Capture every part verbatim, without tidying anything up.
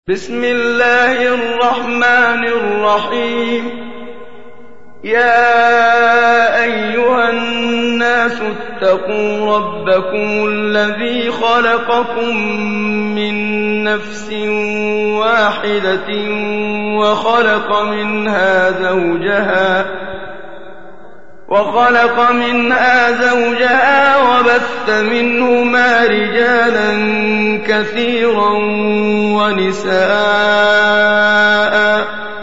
بسم الله الرحمن الرحيم. يا أيها الناس اتقوا ربكم الذي خلقكم من نفس واحدة وخلق منها زوجها وخلق منها زوجها وبث منهما رجالا كثيرا ونساء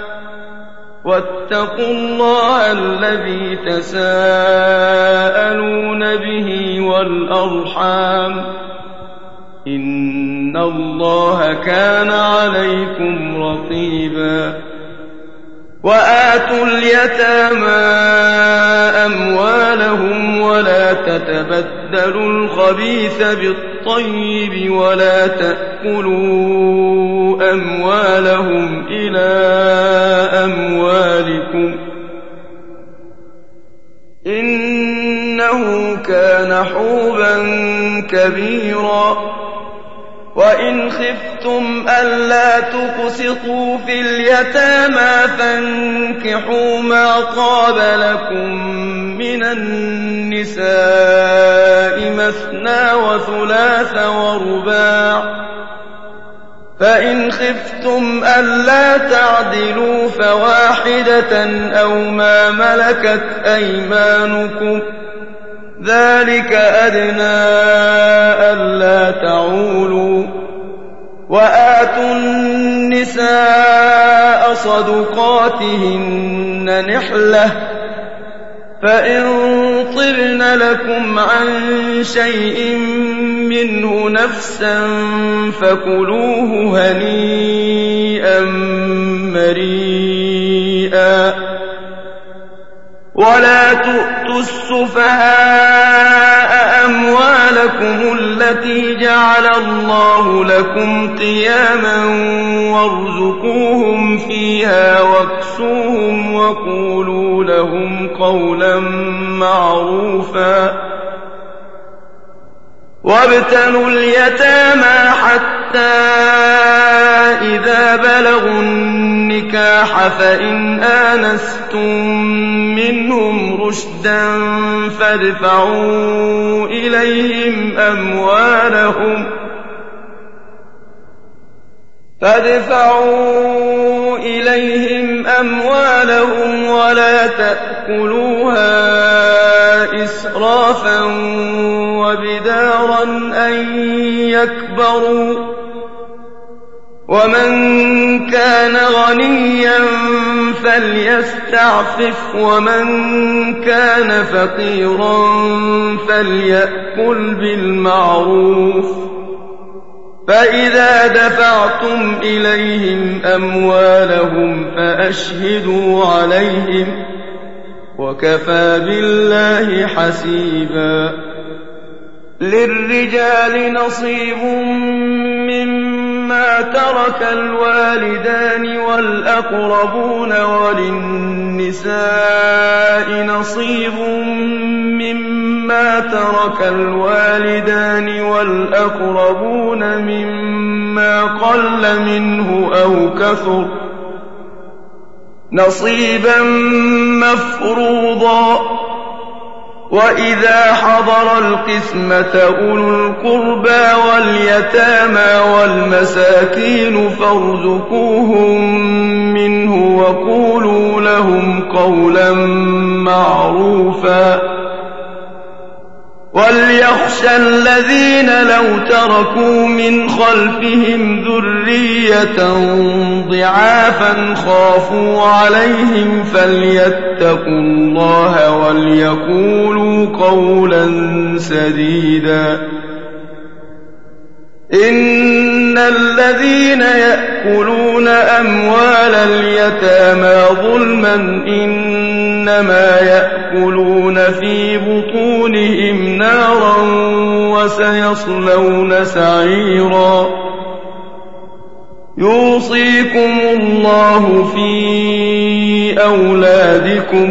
واتقوا الله الذي تساءلون به والأرحام إن الله كان عليكم رقيبا. وآتوا اليتامى أموالهم ولا تتبدلوا الخبيث بالطيب ولا تأكلوا أموالهم إلى أموالكم إنه كان حوبا كبيرا. وإن خفتم ألا تقسطوا في اليتامى فانكحوا ما طاب لكم من النساء مثنى وثلاث ورباع، فإن خفتم ألا تعدلوا فواحدة أو ما ملكت أيمانكم ذلك أدنى ألا تعولوا. وآتوا النساء صدقاتهن نحلة، فإن طبن لكم عن شيء منه نفسا فكلوه هنيئا مريئا. ولا تؤتوا السفهاء أموالكم التي جعل الله لكم قياما وارزقوهم فيها واكسوهم وقولوا لهم قولا معروفا. وابتلوا اليتامى حتى إذا بلغوا النكاح فإن آنستم منهم رشدا فادفعوا إليهم أموالهم فادفعوا إليهم أموالهم ولا تأكلوها إسرافا وبدارا أن يكبروا. ومن كان غنيا فليستعفف ومن كان فقيرا فليأكل بالمعروف. فإذا دفعتم إليهم أموالهم فأشهدوا عليهم وكفى بالله حسيبا. للرجال نصيب مما ترك الوالدان والأقربون وللنساء نصيب مما ترك الوالدان والأقربون مما قل منه أو كثر نصيبا مفروضا. وإذا حضر القسمة أولو القربى واليتامى والمساكين فارزقوهم منه وقولوا لهم قولا معروفا. وليخشى الذين لو تركوا من خلفهم ذرية ضعافا خافوا عليهم فليتقوا الله وليقولوا قولا سديدا. إن الذين يأكلون أموال اليتامى ظلما إنما يأكلون في بطونهم نارا وسيصلون سعيرا. يوصيكم الله في أولادكم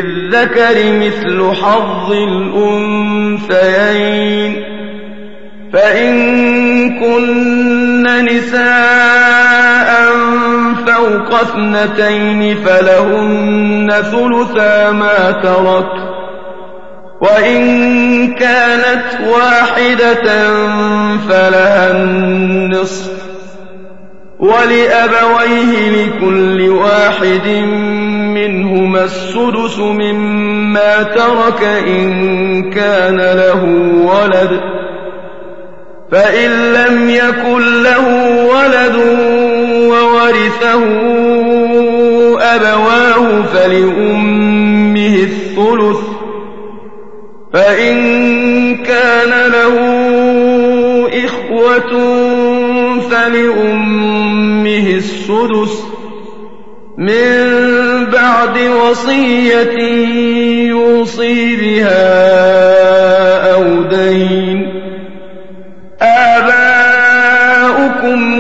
للذكر مثل حظ الأنثيين فإن كن نساء فوق اثنتين فلهن ثلثا ما ترك، وإن كانت واحدة فلها النصف، ولأبويه لكل واحد منهما السدس مما ترك إن كان له ولد، فإن لم يكن له ولد وورثه أبواه فلأمه الثلث، فإن كان له إخوة فلأمه السدس من بعد وصية يوصي بها أو دين. آباؤكم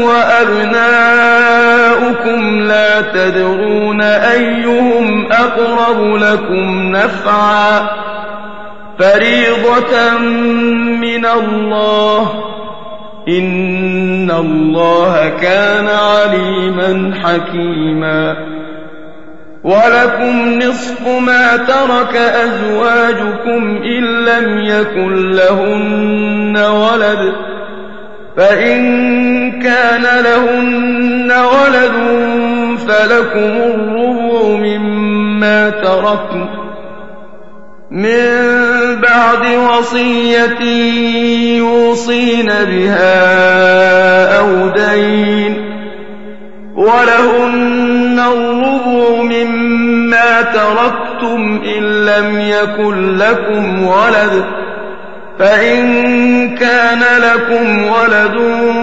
وأبناؤكم لا تدرون أيهم أقرب لكم نفعا، فريضة من الله، إن الله كان عليما حكيما. ولكم نصف ما ترك أزواجكم إن لم يكن لهن ولد، فإن كان لهن ولد فلكم الربع مما تركن من بعد وصية يوصين بها أو دين، ولهن الربع مما تركتم إن لم يكن لكم ولد، فإن كان لكم ولد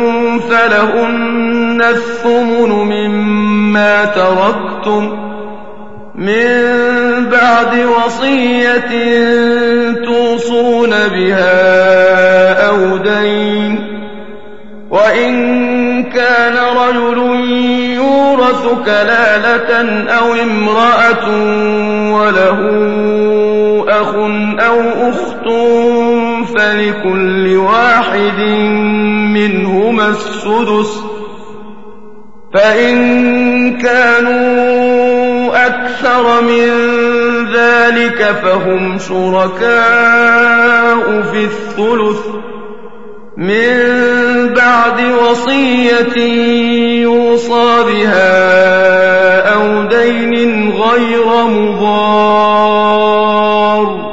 فلهن الثمن مما تركتم من بعد وصية توصون بها أو دين. وإن كان رجل يورث كلالة أو امرأة وله أخ أو أخت فلكل واحد منهما السدس، فإن كانوا أكثر من ذلك فهم شركاء في الثلث من بعد وصية يوصى بها أو دين غير مضار،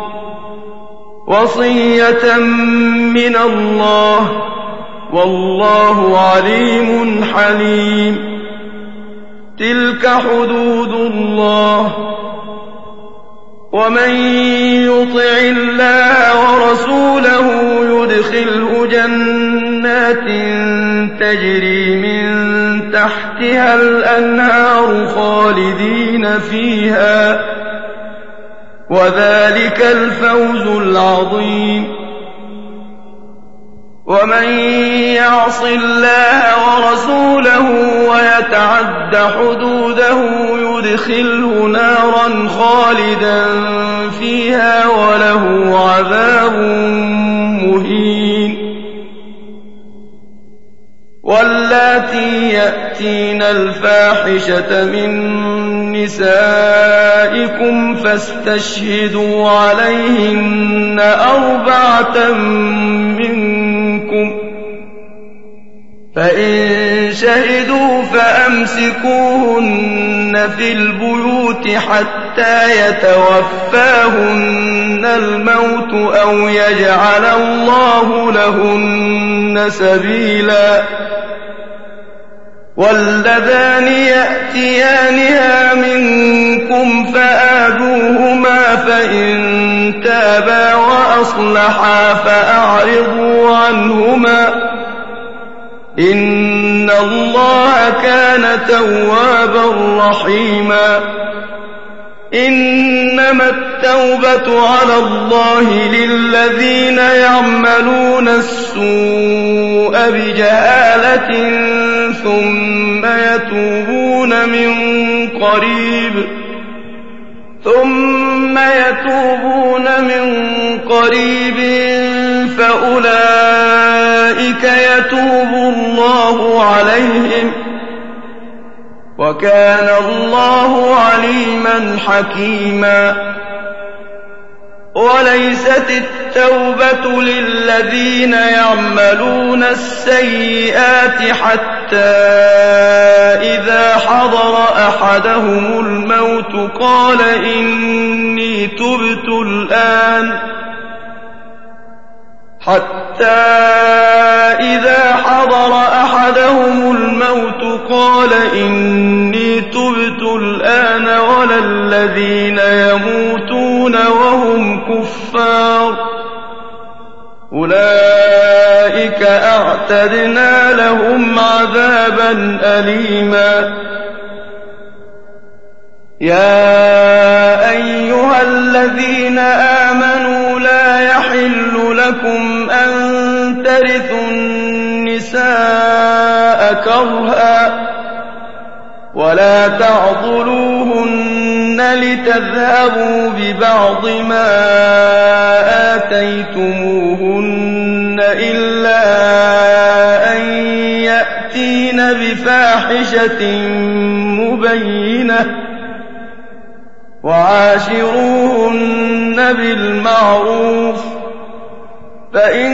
وصية من الله، والله عليم حليم. تلك حدود الله، ومن يطع الله ورسوله يدخله جنات تجري من تحتها الأنهار خالدين فيها، وذلك الفوز العظيم. ومن يعص الله ورسوله ويتعد حدوده يدخله نارا خالدا فيها وله عذاب مهين. واللاتي يأتين الفاحشة من نسائكم فاستشهدوا عليهن أربعة منكم، فإن شهدوا فأمسكوهن في البيوت حتى يتوفاهن الموت أو يجعل الله لهن سبيلا. واللذان يأتيانها منكم فآذوهما، فإن تابا وأصلحا فأعرضوا عنهما، إن الله كان توابا رحيما. إنما التوبة على الله للذين يعملون السوء بجهالة ثم يتوبون من قريب ثم يتوبون من قريب فأولئك يتوب الله عليهم وكان الله عليما حكيما. وليست التوبة للذين يعملون السيئات حتى إذا حضر أحدهم الموت قال إني تبت الآن حتى إذا حضر أحدهم الموت قال إني تبت الآن ولا الذين يموتون وهم كفار أولئك أعتدنا لهم عذابا أليما. يا أيها الذين آمنوا لا يحل لكم أن ترثوا النساء كرها ولا تعضلوهن لتذهبوا ببعض ما آتيتموهن إلا أن يأتين بفاحشة مبينة وعاشروهن بالمعروف فإن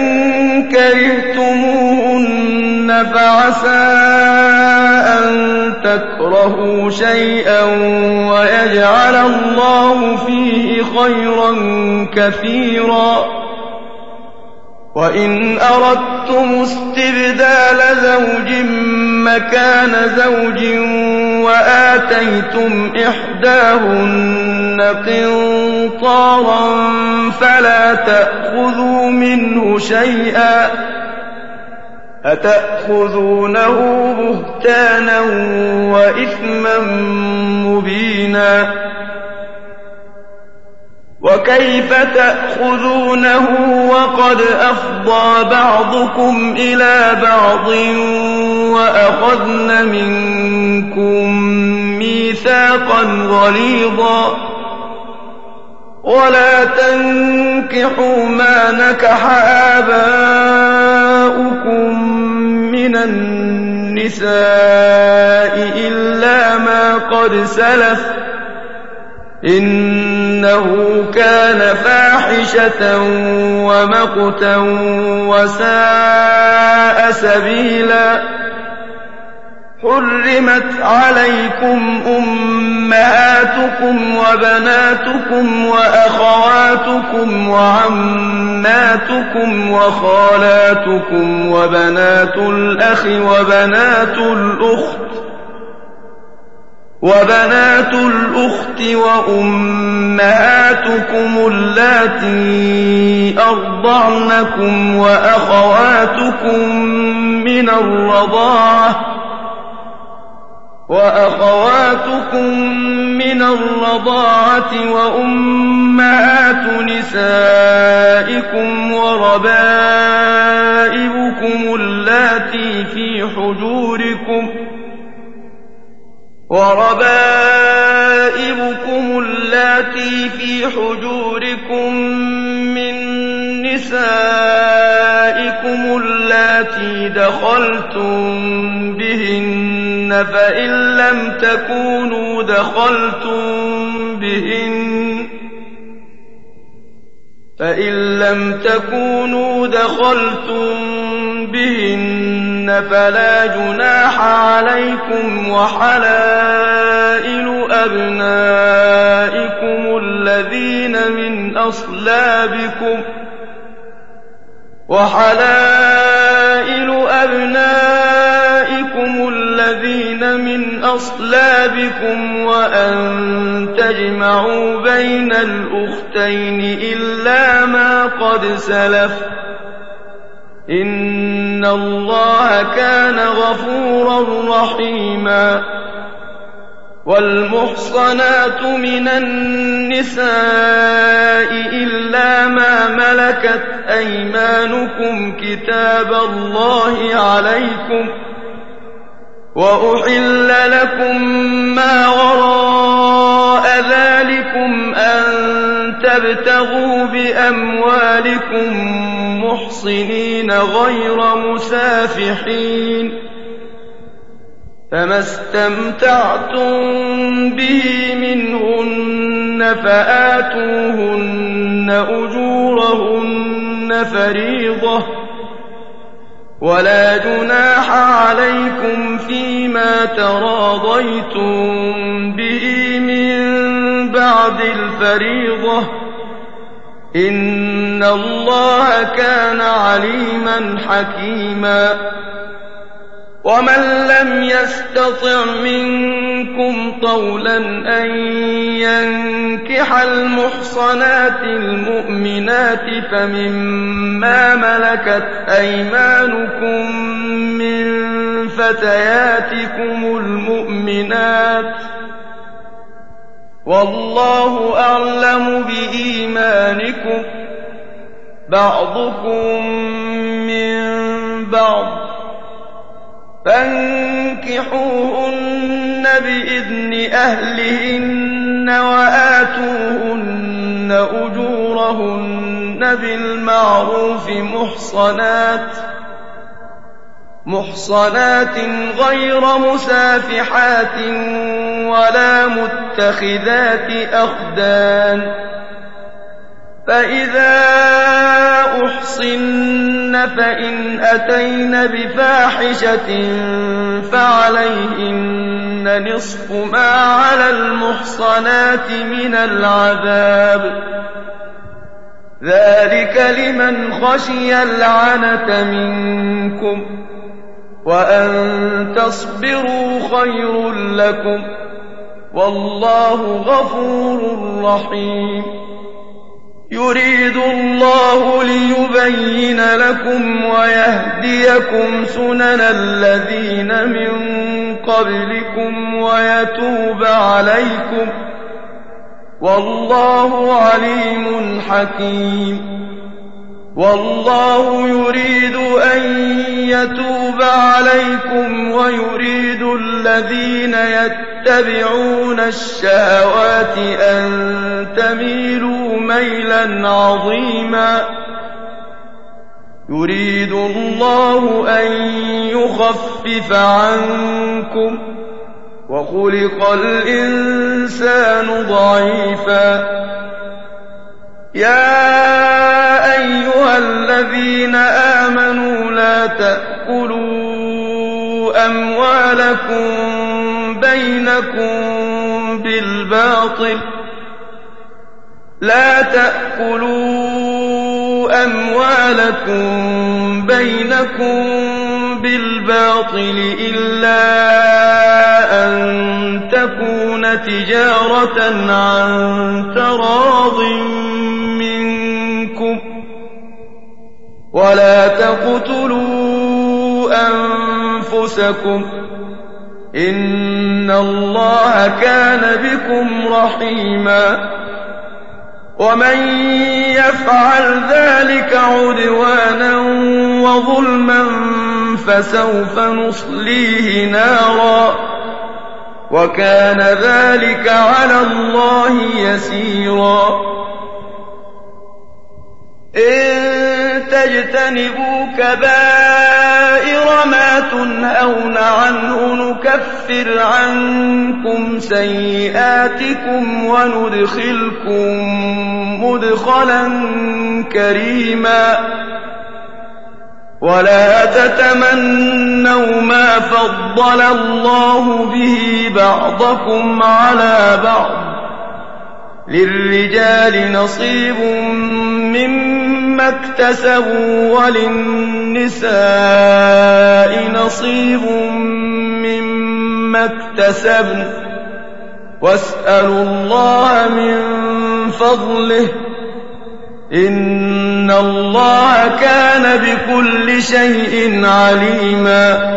كرهتموهن فعسى أن تكرهوا شيئا ويجعل الله فيه خيرا كثيرا. وإن أردتم استبدال زوج مكان زوج وآتيتم إحداهن قنطارا فلا تأخذوا منه شيئا أتأخذونه بهتانا وإثما مبينا. وكيف تأخذونه وقد أفضى بعضكم إلى بعض وأخذن منكم ميثاقا غليظا ولا تنكحوا ما نكح آباؤكم من النساء إلا ما قد سلف إنه كان فاحشة ومقتا وساء سبيلا. حرمت عليكم أمهاتكم وبناتكم وأخواتكم وعماتكم وخالاتكم وبنات الأخ وبنات الأخت وبنات الأخت وأمهاتكم اللاتي أرضعنكم وأخواتكم من الرضاعة وأخواتكم من الرضاعة وأمهات نسائكم وربائبكم اللاتي في حجوركم وربائبكم اللاتي في حجوركم من نسائكم اللاتي دخلتم بهن فإن لم تكونوا دخلتم بهن فإن لم تكونوا دخلتم بهن فلا جناح عليكم وحلائل أبنائكم الذين من أصلابكم وحلائل أبنائكم الذين من أصلابكم وأن تجمعوا بين الأختين إلا ما قد سلف إن الله كان غفورا رحيما. والمحصنات من النساء إلا ما ملكت أيمانكم كتاب الله عليكم وأحل لكم ما وراء ذلكم أن تبتغوا بأموالكم محصنين غير مسافحين فما استمتعتم به منهن فآتوهن أجورهن فريضة ولا جناح عليكم فيما تراضيتم به من بعد الفريضة إن الله كان عليما حكيما ومن لم يستطع منكم طولا أن ينكح المحصنات المؤمنات فمما ملكت أيمانكم من فتياتكم المؤمنات والله أعلم بإيمانكم بعضكم من بعض فانكحوهن بإذن أهلهن وآتوهن أجورهن بالمعروف محصنات محصنات غير مسافحات ولا متخذات أخدان فإذا أحصن فإن أتين بفاحشة فعليهن نصف ما على المحصنات من العذاب ذلك لمن خشي العنة منكم وأن تصبروا خير لكم والله غفور رحيم يريد الله ليبين لكم ويهديكم سنن الذين من قبلكم ويتوب عليكم والله عليم حكيم والله يريد أن يتوب عليكم ويريد الذين يتبعون الشهوات أن تميلوا ميلا عظيما يريد الله أن يخفف عنكم وخلق الإنسان ضعيفا يا أيها الذين آمنوا لا تأكلوا أموالكم بينكم بالباطل لا تأكلوا أموالكم بينكم بالباطل إلا أن تكون تجارة عن تراض منكم ولا تقتلوا أنفسكم إن الله كان بكم رحيما ومن يفعل ذلك عدوانا وظلما فسوف نصليه نارا وكان ذلك على الله يسيرا إن تجتنبوا كبائر ما تنهون عنه نكفر عنكم سيئاتكم وندخلكم مدخلا كريما ولا تتمنوا ما فضل الله به بعضكم على بعض للرجال نصيب مما اكتسبوا وللنساء نصيب مما اكتسبن واسألوا الله من فضله إن الله كان بكل شيء عليما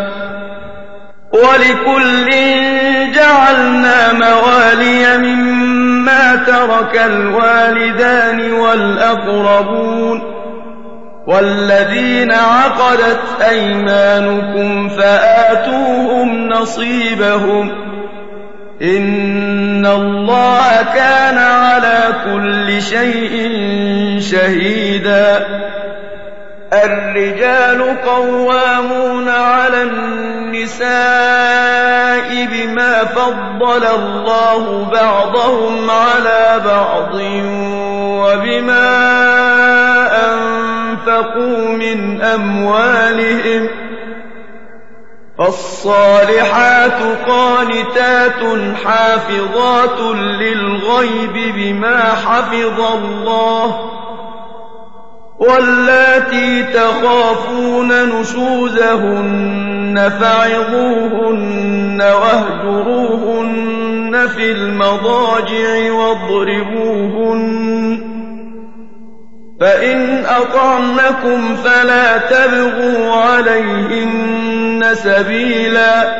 ولكل جعلنا موالي مما ترك الوالدان والأقربون والذين عقدت أيمانكم فآتوهم نصيبهم إن الله كان على كل شيء شهيدا الرجال قوامون على النساء بما فضل الله بعضهم على بعض وبما أنفقوا من أموالهم فالصالحات قانتات حافظات للغيب بما حفظ الله واللاتي تخافون نشوزهن فعظوهن واهجروهن في المضاجع واضربوهن فإن أطعنكم فلا تبغوا عليهن سبيلا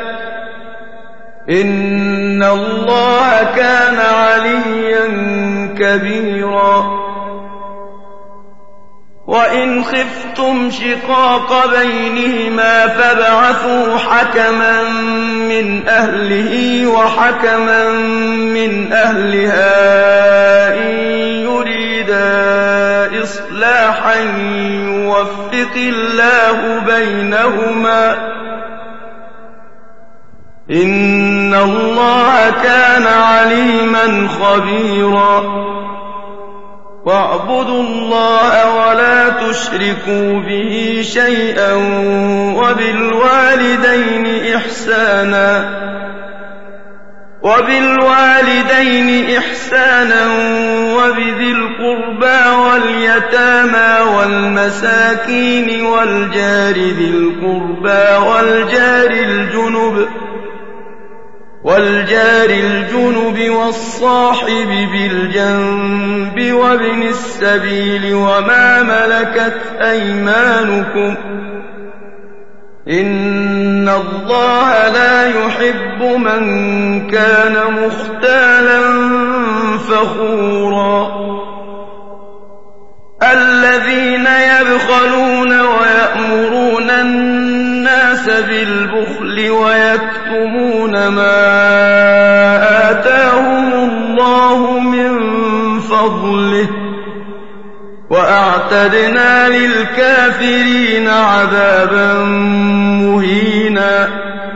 إن الله كان عليا كبيرا وإن خفتم شقاق بينهما فابعثوا حكما من أهله وحكما من أهلها إن يريدا إصلاحا يوفق الله بينهما إن الله كان عليما خبيرا واعبدوا الله ولا تشركوا به شيئا وبالوالدين إحسانا وبالوالدين إحسانا وبذي القربى واليتامى والمساكين والجار ذي القربى والجار الجنب والجار الجنب والصاحب بالجنب وابن السبيل وما ملكت أيمانكم إن الله لا يحب من كان مختالا فخورا الذين يبخلون ويأمرون الناس بالبخل ويكتمون ما آتاهم الله من فضله وأعتدنا للكافرين عذابا مهينا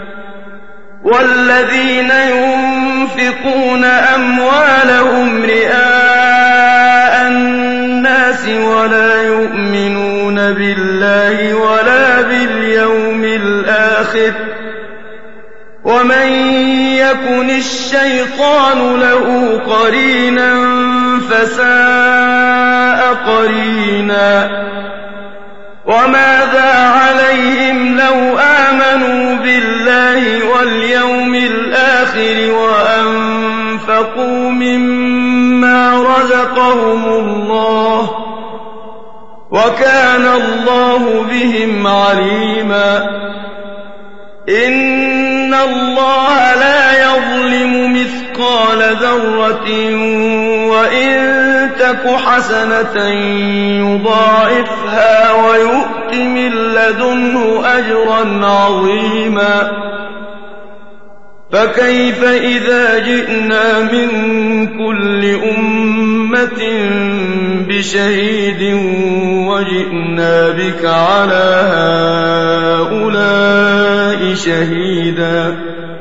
والذين ينفقون أموالهم رئاء الناس ولا يؤمنون بالله ولا باليوم الآخر ومن يكن الشيطان له قرينا فساء قرينا وماذا عليهم لو آمنوا بالله واليوم الآخر وأنفقوا مما رزقهم الله وكان الله بهم عليما إن الله لا يظلم مثقال ذرة وإن تك حسنة يضاعفها ويؤت من لدنه أجرا عظيما فكيف إذا جئنا من كل أمة بشهيد وجئنا بك على هؤلاء شهيدا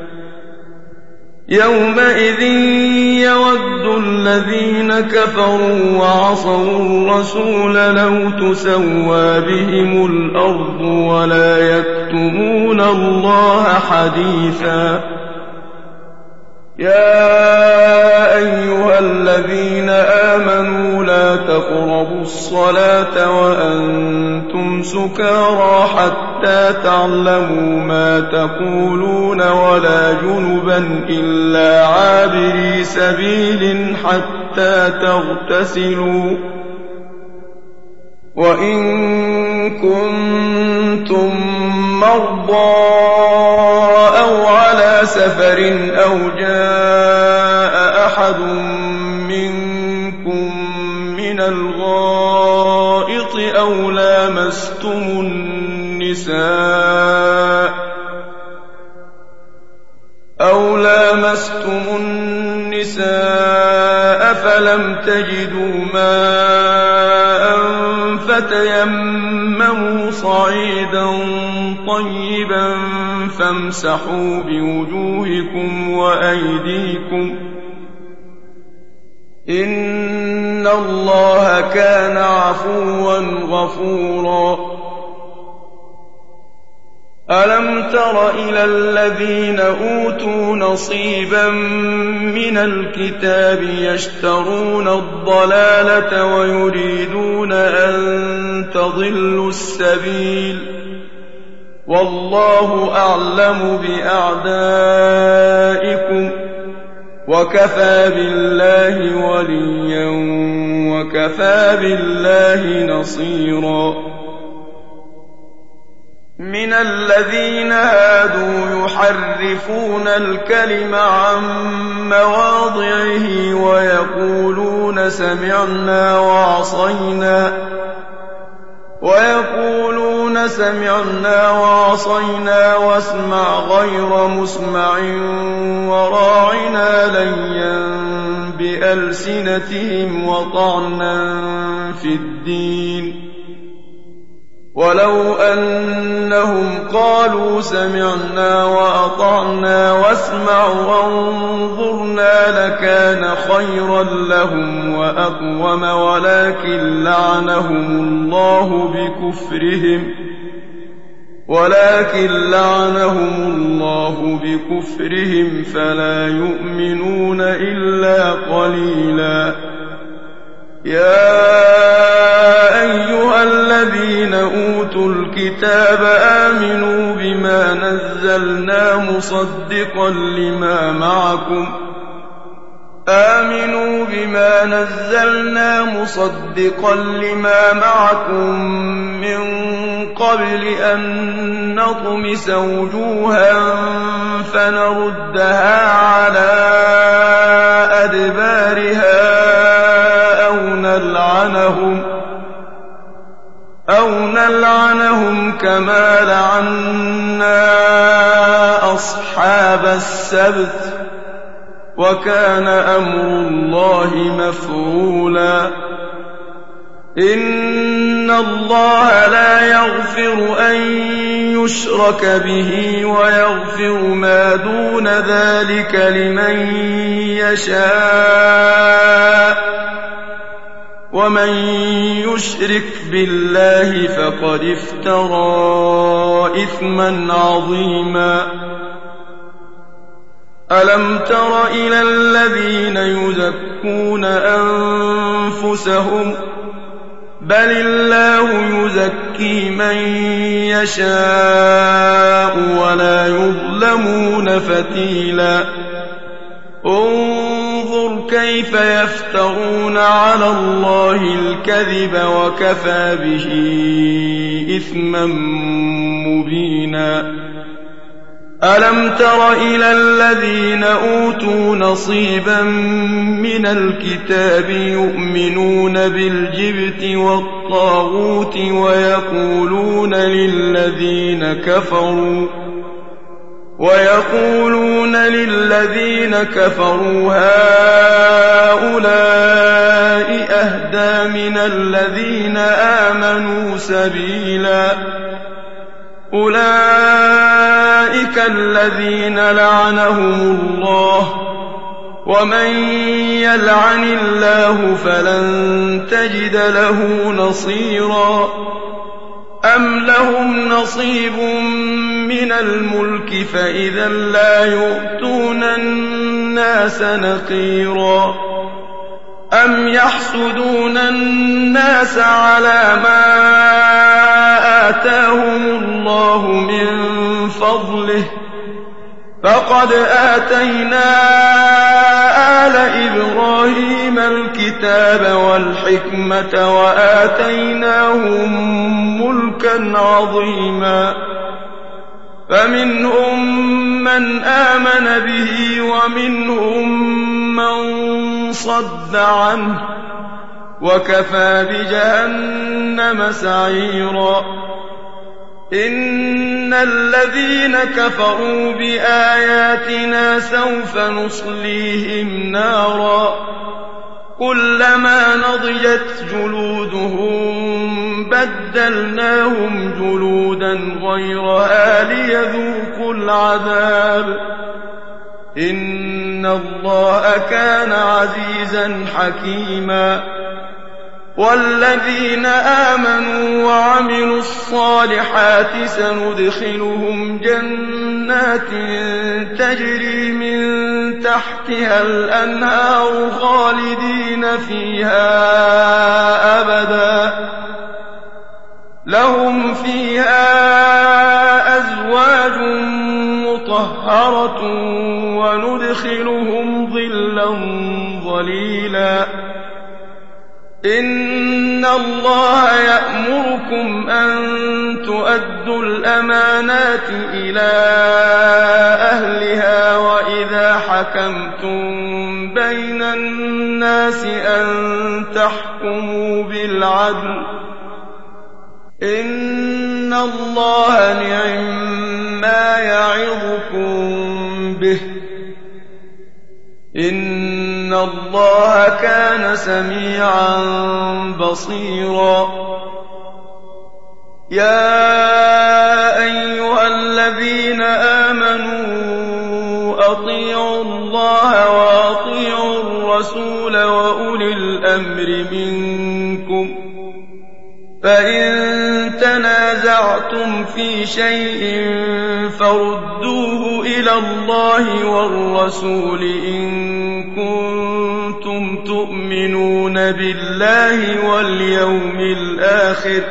يومئذ يود الذين كفروا وعصوا الرسول لو تسوى بهم الأرض ولا يكتمون الله حديثا يا أيها الذين آمنوا لا تقربوا الصلاة وأنتم سكارى حتى تعلموا ما تقولون ولا جنبا إلا عابري سبيل حتى تغتسلوا وإن كنتم مرضى أو على سفر أو جاء أحد منكم من الغائط أو لامستم النساء أو لامستم النساء فلم تجدوا ماء فتيمموا فامسحوا بوجوهكم وأيديكم إن الله كان عفوا غفورا ألم تر إلى الذين أوتوا نصيبا من الكتاب يشترون الضلالة ويريدون أن تضلوا السبيل والله أعلم بأعدائكم وكفى بالله وليا وكفى بالله نصيرا من الذين هادوا يحرفون الكلم عن مواضعه ويقولون سمعنا وعصينا ويقولون سمعنا وعصينا واسمع غير مسمع وراعنا ليا بألسنتهم وطعنا في الدين ولو أنهم قالوا سمعنا وأطعنا واسمع وانظرنا لكان خيرا لهم وأقوم ولكن لعنهم الله بكفرهم ولكن لعنهم الله بكفرهم فلا يؤمنون إلا قليلا يا أيها الذين أوتوا الكتاب آمنوا بما نزلنا مصدقا لما معكم آمنوا بما نزلنا مصدقا لما معكم من قبل أن نطمس وجوها فنردها على أدبارها أو نلعنهم أو نلعنهم كما لعنا أصحاب السبت وكان أمر الله مفعولا إن الله لا يغفر أن يشرك به ويغفر ما دون ذلك لمن يشاء ومن يشرك بالله فقد افترى إثما عظيما ألم تر إلى الذين يزكون أنفسهم بل الله يزكي من يشاء ولا يظلمون فتيلا انظر كيف يفترون على الله الكذب وكفى به إثما مبينا ألم تر إلى الذين أوتوا نصيبا من الكتاب يؤمنون بالجبت والطاغوت ويقولون للذين كفروا ويقولون للذين كفروا هؤلاء أهدى من الذين آمنوا سبيلا أولئك الذين لعنهم الله ومن يلعن الله فلن تجد له نصيرا أم لهم نصيب من الملك فإذا لا يؤتون الناس نقيرا أم يحسدون الناس على ما آتاهم الله من فضله فقد آتينا آل إبراهيم الكتاب والحكمة وآتيناهم ملكا عظيما فمنهم من آمن به ومنهم من صد عنه وكفى بجهنم سعيرا إن الذين كفروا بآياتنا سوف نصليهم نارا كلما نضجت جلودهم بدلناهم جلودا غيرها ليذوقوا العذاب إن الله كان عزيزا حكيما والذين آمنوا وعملوا الصالحات سندخلهم جنات تجري من تحتها الأنهار خالدين فيها أبدا لهم فيها أزواج مطهرة وندخلهم ظلا ظليلا إن الله يأمركم أن تؤدوا الأمانات إلى أهلها وإذا حكمتم بين الناس أن تحكموا بالعدل إن الله نعم ما يعظكم به إن الله كان سميعا بصيرا يا أيها الذين آمنوا أطيعوا الله وأطيعوا الرسول وأولي الأمر منكم فإن تنازعتم في شيء فردوه إلى الله والرسول إن كنتم تؤمنون بالله واليوم الآخر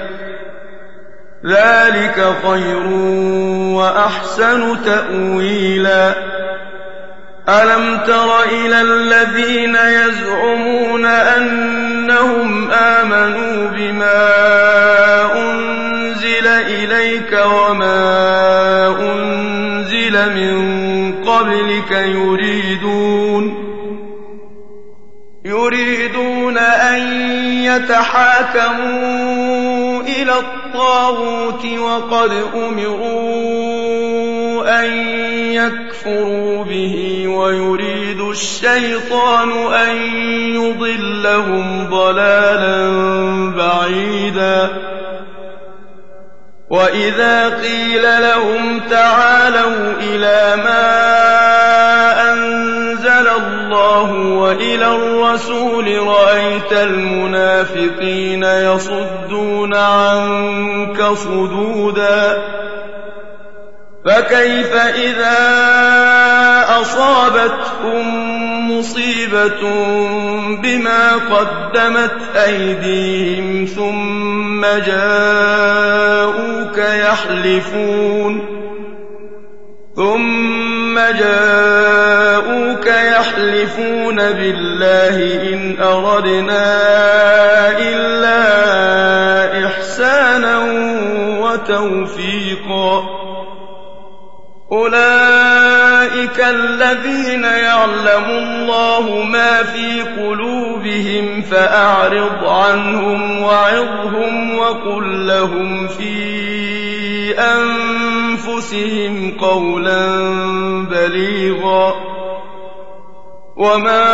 ذلك خير وأحسن تأويلا ألم تر إلى الذين يزعمون أنهم آمنوا بما أنزل إليك وما أنزل من قبلك يريدون يريدون أن يتحاكموا إلى الطاغوت وقد أمروا أن يكفروا به ويريد الشيطان أن يضلهم ضلالا بعيدا وإذا قيل لهم تعالوا إلى ما أنزل الله وإلى الرسول رأيت المنافقين يصدون عنك صدودا فكيف إذا أصابتهم مصيبة بما قدمت أيديهم ثم جاءوك يحلفون ثم جاءوك يحلفون بالله إن أردنا إلا إحسانا وتوفيقا أولئك الذين يعلم الله ما في قلوبهم فأعرض عنهم وعظهم وقل لهم في أنفسهم قولا بليغا وما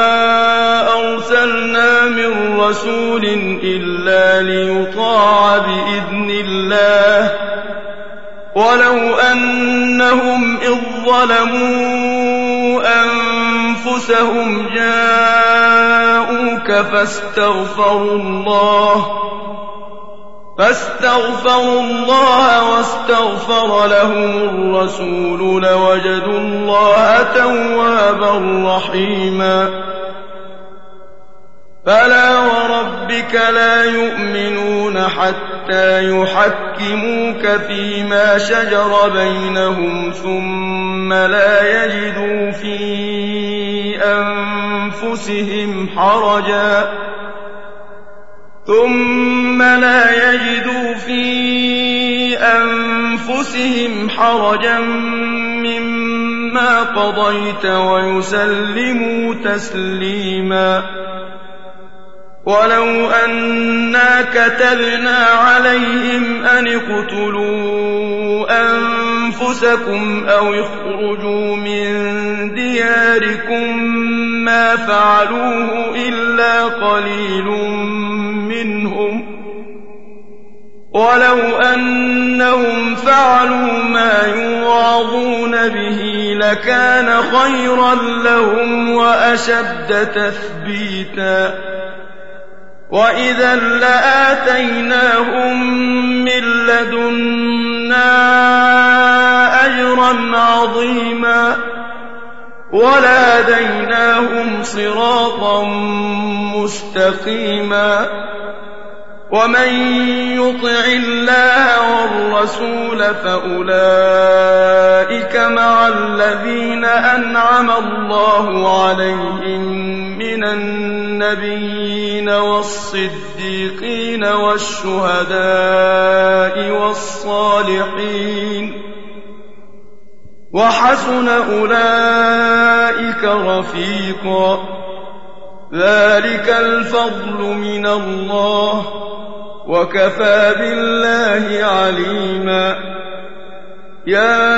أرسلنا من رسول إلا ليطاع بإذن الله ولو أنهم إذ ظلموا أنفسهم جاءوك فاستغفروا الله فاستغفروا الله واستغفر لهم الرسول لوجدوا الله توابا رحيما فلا وربك لا يؤمنون حتى يحكموك فيما شجر بينهم ثم لا يجدوا في أنفسهم حرجا ثم لا يجدوا في أنفسهم حرجا مما قضيت ويسلموا تسليما ولو أنا كتبنا عليهم أن اقتلوا أنفسكم أو اخرجوا من دياركم ما فعلوه إلا قليل منهم ولو أنهم فعلوا ما يوعظون به لكان خيرا لهم وأشد تثبيتا وإذا لآتيناهم من لدنا أجرا عظيما ولهديناهم صراطا مستقيما ومن يطع الله والرسول فأولئك مع الذين أنعم الله عليهم من النبيين والصديقين والشهداء والصالحين وحسن أولئك رفيقا ذلك الفضل من الله وكفى بالله عليما يا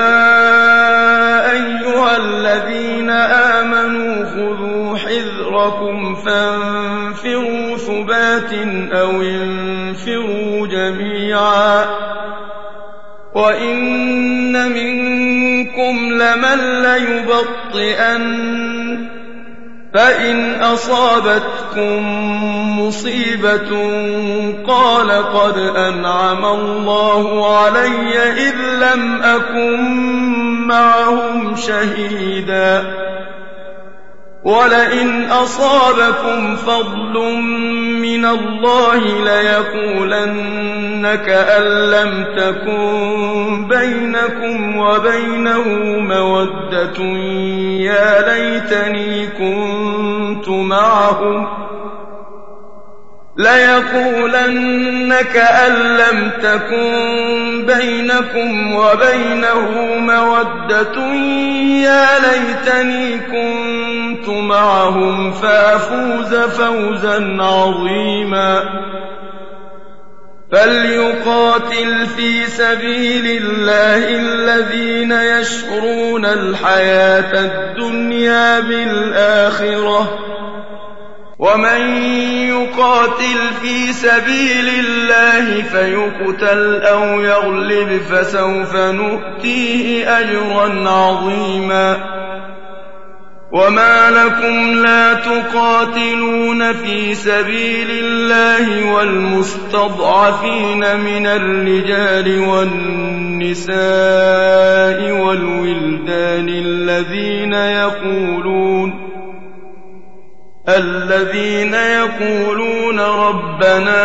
أيها الذين آمنوا خذوا حذركم فانفروا ثبات أو انفروا جميعا وإن منكم لمن ليبطئن فإن أصابتكم مصيبة قال قد أنعم الله علي إذ لم أكن معهم شهيدا ولئن أصابكم فضل من الله ليقولن كأن لم تكن بينكم وبينه مودة يا ليتني كنت معهم ليقولن كأن لم تكن بينكم وبينه مودة يا ليتني كنت معهم فأفوز فوزا عظيما فليقاتل في سبيل الله الذين يشرون الحياة الدنيا بالآخرة ومن يقاتل في سبيل الله فيقتل أو يغلب فسوف نؤتيه أجرا عظيما وما لكم لا تقاتلون في سبيل الله والمستضعفين من الرجال والنساء والولدان الذين يقولون الذين يقولون ربنا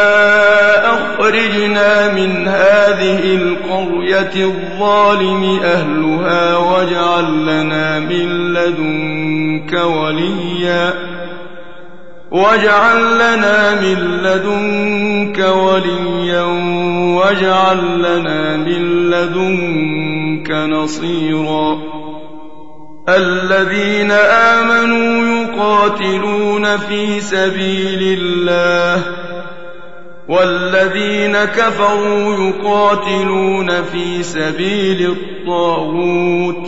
أخرجنا من هذه القرية الظالم أهلها واجعل لنا من لدنك وليا واجعل لنا من لدنك وليا واجعل لنا من لدنك نصيرا الذين آمنوا يقاتلون في سبيل الله والذين كفروا يقاتلون في سبيل الطاغوت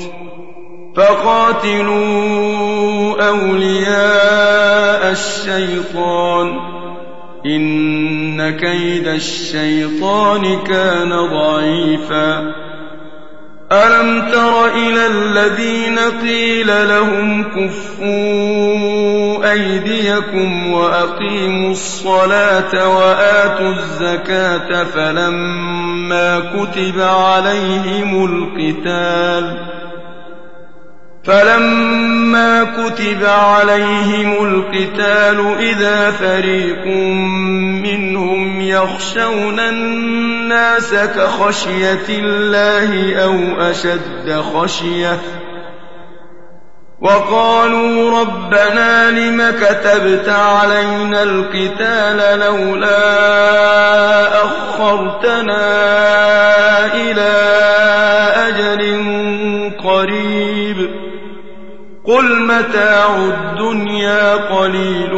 فقاتلوا أولياء الشيطان إن كيد الشيطان كان ضعيفا ألم تر إلى الذين قيل لهم كفوا أيديكم وأقيموا الصلاة وآتوا الزكاة فلما كتب عليهم القتال فلما كتب عليهم القتال إذا فريق منهم يخشون الناس كخشية الله أو أشد خشية وقالوا ربنا لم كتبت علينا القتال لولا أخرتنا إلى أجل قريب قل متاع الدنيا قليل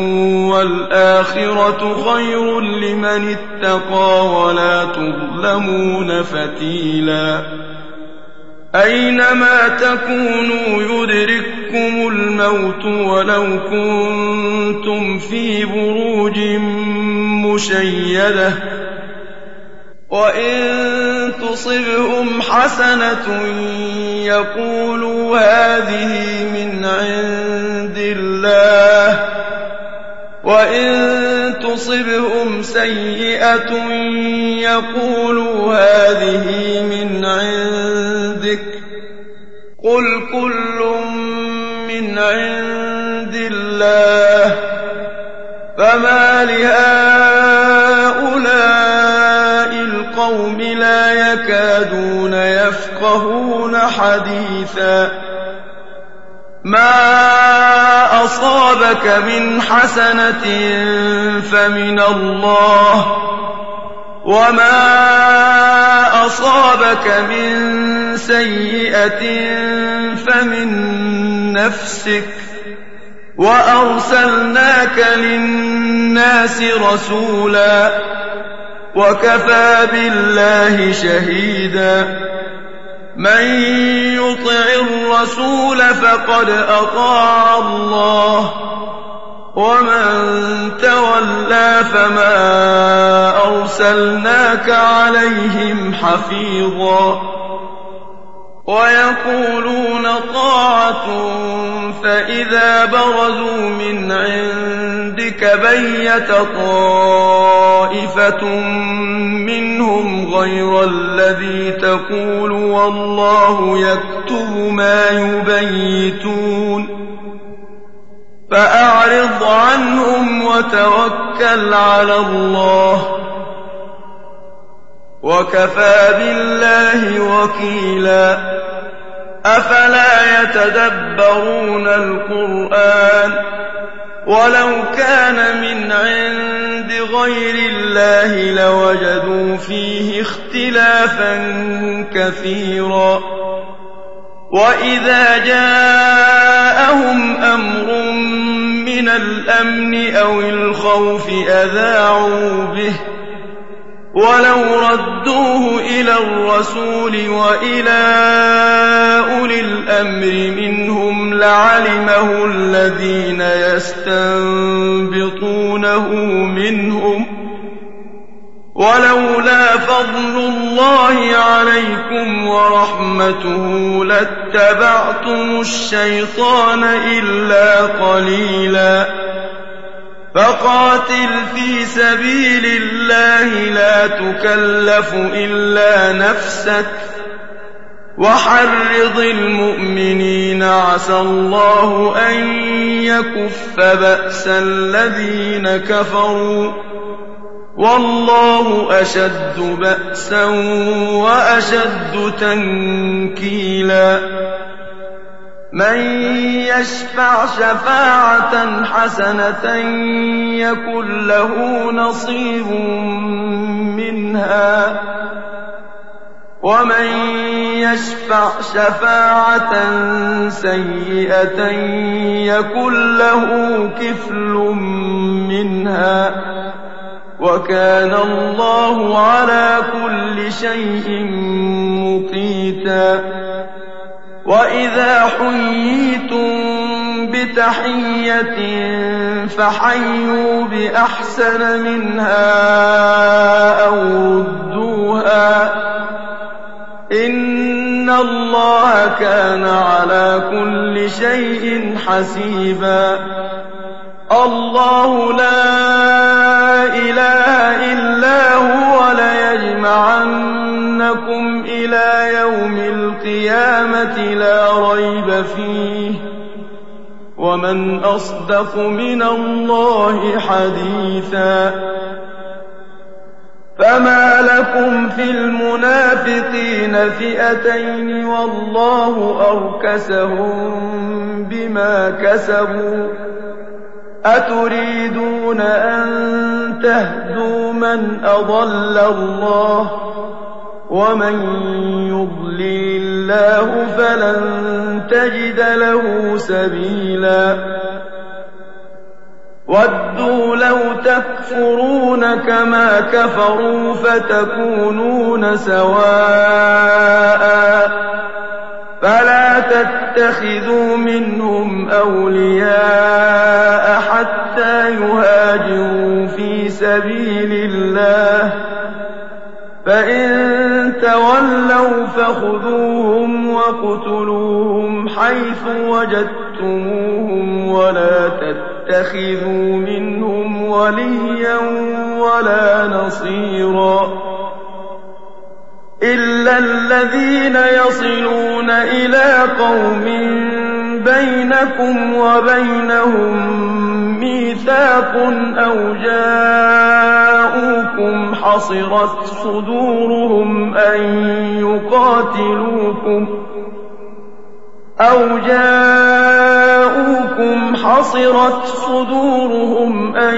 والآخرة خير لمن اتقى ولا تظلمون فتيلا أينما تكونوا يدرككم الموت ولو كنتم في بروج مشيدة وإن تصبهم حسنة يقولوا هذه من عند الله، وإن تصبهم سيئة يقولوا هذه من عندك، قل كل من عند الله، فما لهؤلاء القوم لا يكادون يفقهون حديثا. ما أصابك من حسنة فمن الله، وما أصابك من سيئة فمن نفسك، وأرسلناك للناس رسولا، وكفى بالله شهيدا. من يطع الرسول فقد أطاع الله، ومن تولى فما أرسلناك عليهم حفيظا. ويقولون طاعة فإذا برزوا من عندك بيت طائفة منهم غير الذي تقول والله يكتب ما يبيتون، فأعرض عنهم وتوكل على الله، وكفى بالله وكيلا. أفلا يتدبرون القرآن ولو كان من عند غير الله لوجدوا فيه اختلافا كثيرا. وإذا جاءهم أمر من الأمن أو الخوف أذاعوا به، ولو ردوه إلى الرسول وإلى أولي الأمر منهم لعلمه الذين يستنبطونه منهم، ولولا فضل الله عليكم ورحمته لاتبعتم الشيطان إلا قليلا. فقاتل في سبيل الله لا تكلف إلا نفسك، وحرض المؤمنين عسى الله أن يكف بأس الذين كفروا، والله أشد بأسا وأشد تنكيلا. من يشفع شفاعة حسنة يكن له نصيب منها، ومن يشفع شفاعة سيئة يكن له كفل منها، وكان الله على كل شيء مقيتا. وإذا حييتم بتحية فحيوا بأحسن منها أو ردوها، إن الله كان على كل شيء حسيبا. الله لا إله إلا هو ليجمعنكم إلى يوم القيامة لا ريب فيه، ومن أصدق من الله حديثا. فما لكم في المنافقين فئتين والله أركسهم بما كسبوا، أتريدون أن تهدوا من أضل الله، ومن يضلل الله فلن تجد له سبيلا. ودوا لو تكفرون كما كفروا فتكونون سواء، فلا تتخذوا منهم أولياء حتى يهاجروا في سبيل الله، فإن تولوا فخذوهم وَاقْتُلُوهُمْ حيث وجدتموهم ولا تتخذوا منهم وليا ولا نصيرا إلا الذين يصلون إلى قوم بينكم وبينهم ميثاق أو جاءوكم حصرت صدورهم أن يقاتلوكم أو جاءوكم حصرت صدورهم أن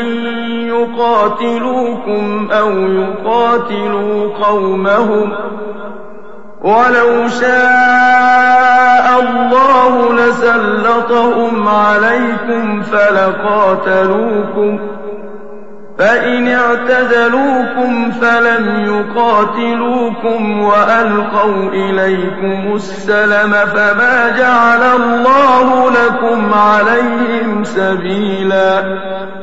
يقاتلوكم أو يقاتلوا قومهم ولو شاء الله لسلطهم عليكم فلقاتلوكم فإن اعتزلوكم فلم يقاتلوكم وألقوا إليكم السلم فما جعل الله لكم عليهم سبيلا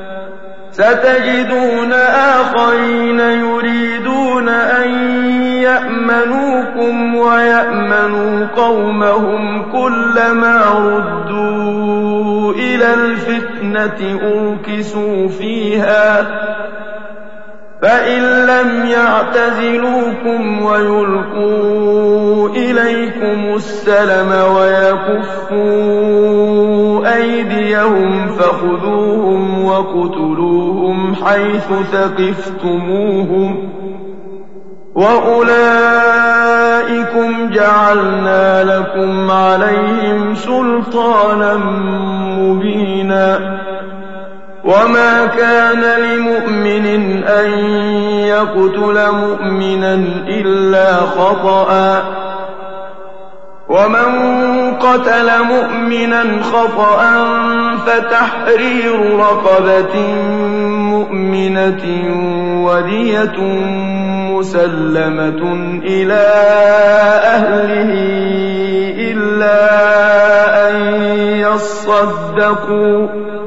ستجدون آخرين يريدون أن يأمنوكم ويأمنوا قومهم كلما ردوا إلى الفتنة أركسوا فيها فإن لم يعتزلوكم ويلقوا إليكم السلم ويكفوا أيديهم فخذوهم وَاقْتُلُوهُمْ حيث ثقفتموهم وأولئكم جعلنا لكم عليهم سلطانا مبينا وما كان لمؤمن أن يقتل مؤمنا إلا خطأ ومن قتل مؤمنا خطأ فتحرير رقبة مؤمنة ودية مسلمة إلى أهله إلا أن يصدقوا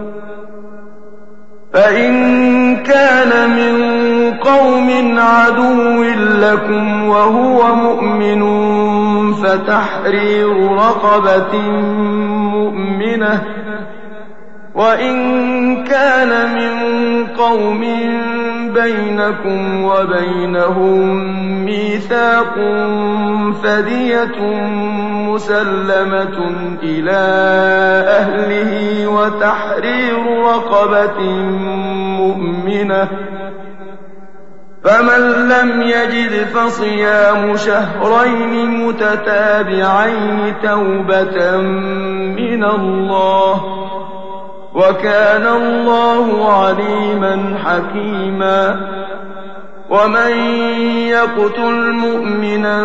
فإن كان من قوم عدو لكم وهو مؤمن فتحرير رقبة مؤمنة وإن كان من قوم بينكم وبينهم ميثاق فدية مسلمة إلى أهله وتحرير رقبة مؤمنة فمن لم يجد فصيام شهرين متتابعين توبة من الله وكان الله عليما حكيما ومن يقتل مؤمنا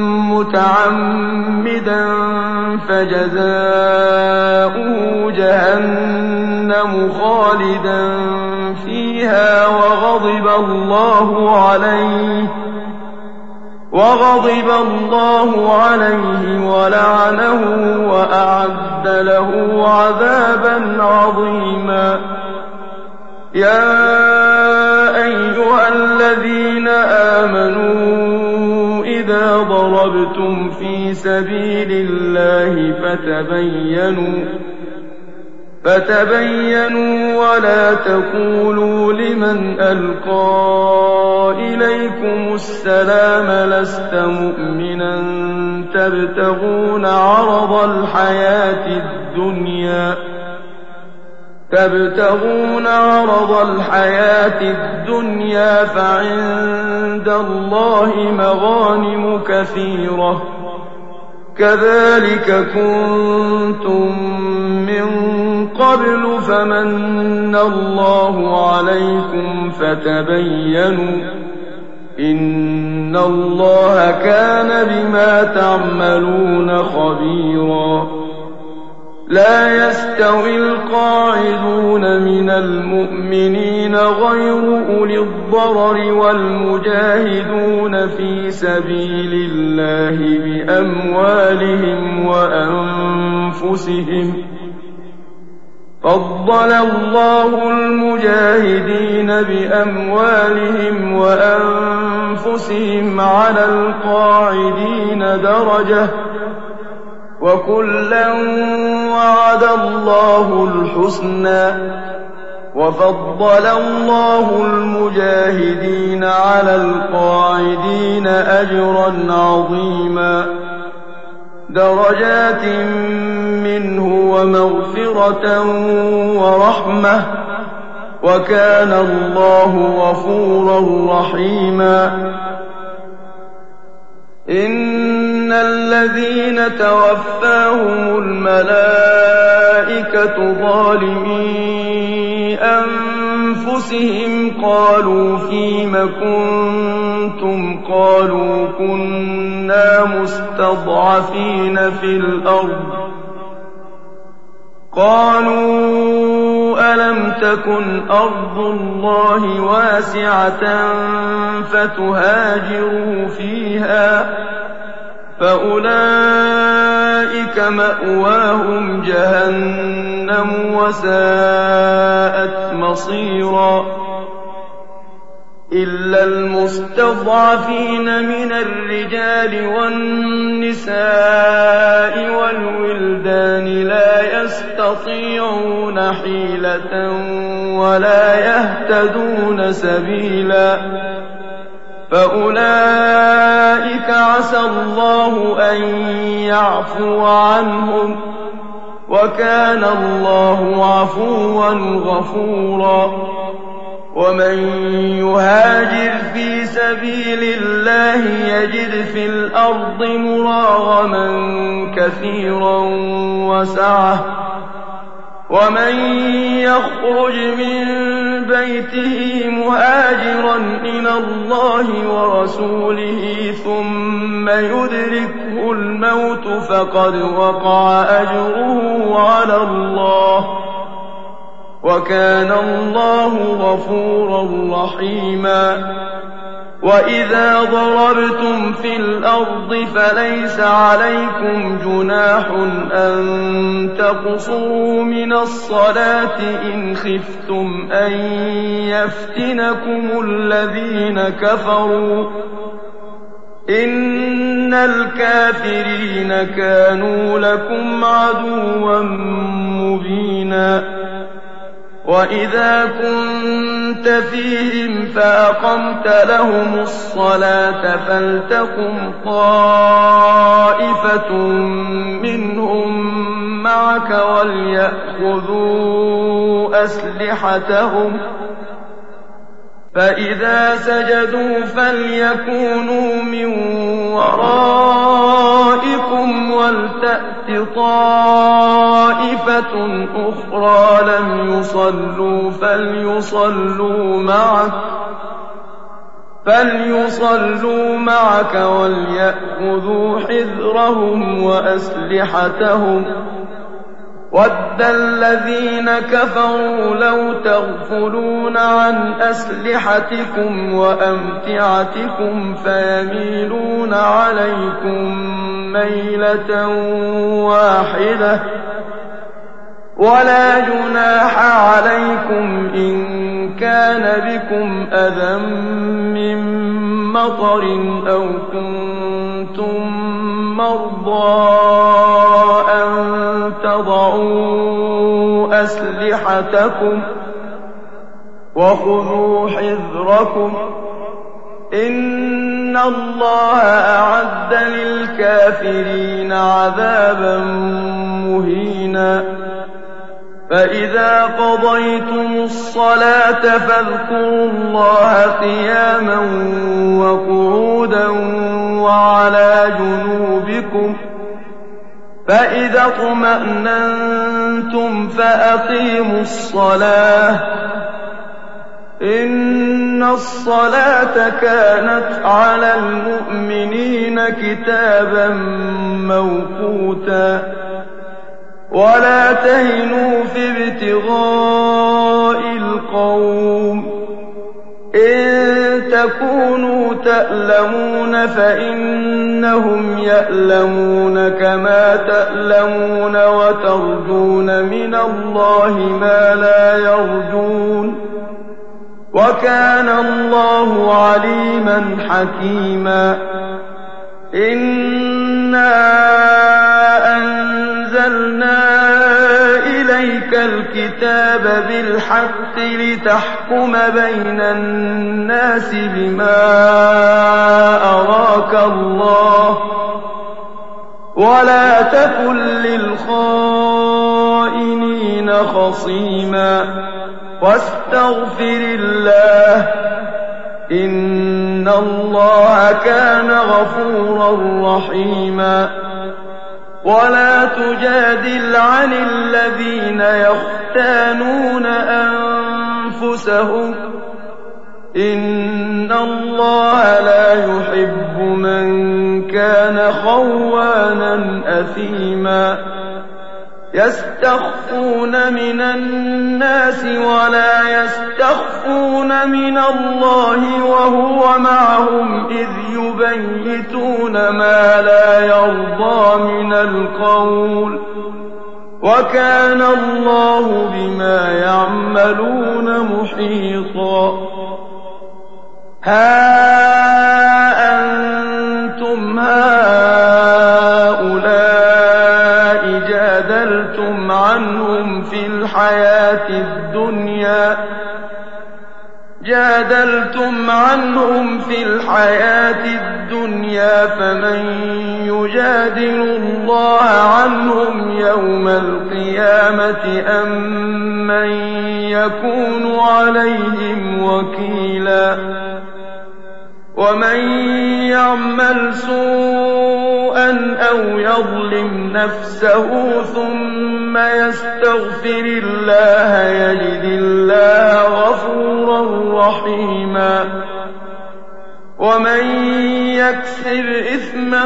متعمدا فجزاؤه جهنم خالدا فيها وغضب الله عليه وغضب الله عليه ولعنه وأعد له عذابا عظيما يا أيها الذين آمنوا إذا ضربتم في سبيل الله فتبينوا فتبينوا ولا تقولوا لمن ألقى إليكم السلام لست مؤمنا تبتغون عرض الحياة الدنيا تبتغون عرض الحياة الدنيا فعند الله مغانم كثيرة كذلك كنتم من قبل فمن الله عليكم فتبينوا إن الله كان بما تعملون خبيرا لا يستوي القاعدون من المؤمنين غير أولي الضرر والمجاهدون في سبيل الله بأموالهم وأنفسهم فضل الله المجاهدين بأموالهم وأنفسهم على القاعدين درجة وكلا وعد الله الحسنى وفضل الله المجاهدين على القاعدين أجرا عظيما درجات منه ومغفرة ورحمة وكان الله غفورا رحيما إن الذين توفاهم الملائكة ظالمي أنفسهم قالوا فيم كنتم قالوا كنا مستضعفين في الأرض قالوا ألم تكن أرض الله واسعة فتهاجروا فيها فأولئك مأواهم جهنم وساءت مصيرا إلا المستضعفين من الرجال والنساء والولدان لا يستطيعون حيلة ولا يهتدون سبيلا فأولئك عسى الله أن يعفو عنهم وكان الله عفوا غفورا ومن يهاجر في سبيل الله يجد في الأرض مراغما كثيرا وسعة ومن يخرج من بيته مهاجرا إلى الله ورسوله ثم يدركه الموت فقد وقع أجره على الله وكان الله غفورا رحيما وإذا ضربتم في الأرض فليس عليكم جناح أن تقصروا من الصلاة إن خفتم أن يفتنكم الذين كفروا إن الكافرين كانوا لكم عدوا مبينا وإذا كنت فيهم فأقمت لهم الصلاة فلتقم طائفة منهم معك وليأخذوا أسلحتهم فإذا سجدوا فليكونوا من ورائكم ولتأت طائفة أخرى لم يصلوا فليصلوا معك فليصلوا معك وليأخذوا حذرهم وأسلحتهم وَدَّ الَّذِينَ كَفَرُوا لَوْ تَغْفُلُونَ عَنْ أَسْلِحَتِكُمْ وَأَمْتِعَتِكُمْ فَيَمِيلُونَ عَلَيْكُمْ مَيْلَةً وَاحِدَةً وَلَا جُنَاحَ عَلَيْكُمْ إِن كَانَ بِكُمْ أَذًى مِّن مَّطَرٍ أَوْ كُنتُم مَّرْضَىٰ أَن تَضَعُوا أَسْلِحَتَكُمْ وَخُذُوا حِذْرَكُمْ إِنَّ اللَّهَ أَعَدَّ لِلْكَافِرِينَ عَذَابًا مُّهِينًا فَإِذَا قَضَيْتُمُ الصَّلَاةَ فاذكروا اللَّهَ قِيَامًا وَقُعُودًا وَعَلَىٰ جُنُوبِكُمْ فَإِذَا اطْمَأْنَنتُمْ فَأَقِيمُوا الصَّلَاةَ إِنَّ الصَّلَاةَ كَانَتْ عَلَى الْمُؤْمِنِينَ كِتَابًا مَّوْقُوتًا وَلَا تَهِنُوا فِي ابْتِغَاءِ الْقَوْمِ إِن تكونوا تألمون فإنهم يألمون كما تألمون وترجون من الله ما لا يرجون وكان الله عليما حكيما إنا أنزلنا إليك الكتاب بالحق لتحكم بين الناس بما أراك الله ولا تكن للخائنين خصيما واستغفر الله إن الله كان غفورا رحيما ولا تجادل عن الذين يختانون أنفسهم إن الله لا يحب من كان خوانا أثيما يستخفون من الناس ولا يستخفون من الله وهو معهم إذ يبيتون ما لا يرضى من القول وكان الله بما يعملون محيطا ها أنتم هؤلاء جادلتم عنهم في الحياة الدنيا جادلتم عنهم في الحياة الدنيا فمن يجادل الله عنهم يوم القيامة أم من يكون عليهم وكيلا ومن يعمل سوءا أو يظلم نفسه ثم يستغفر الله يجد الله غفورا رحيما ومن يكسب إثما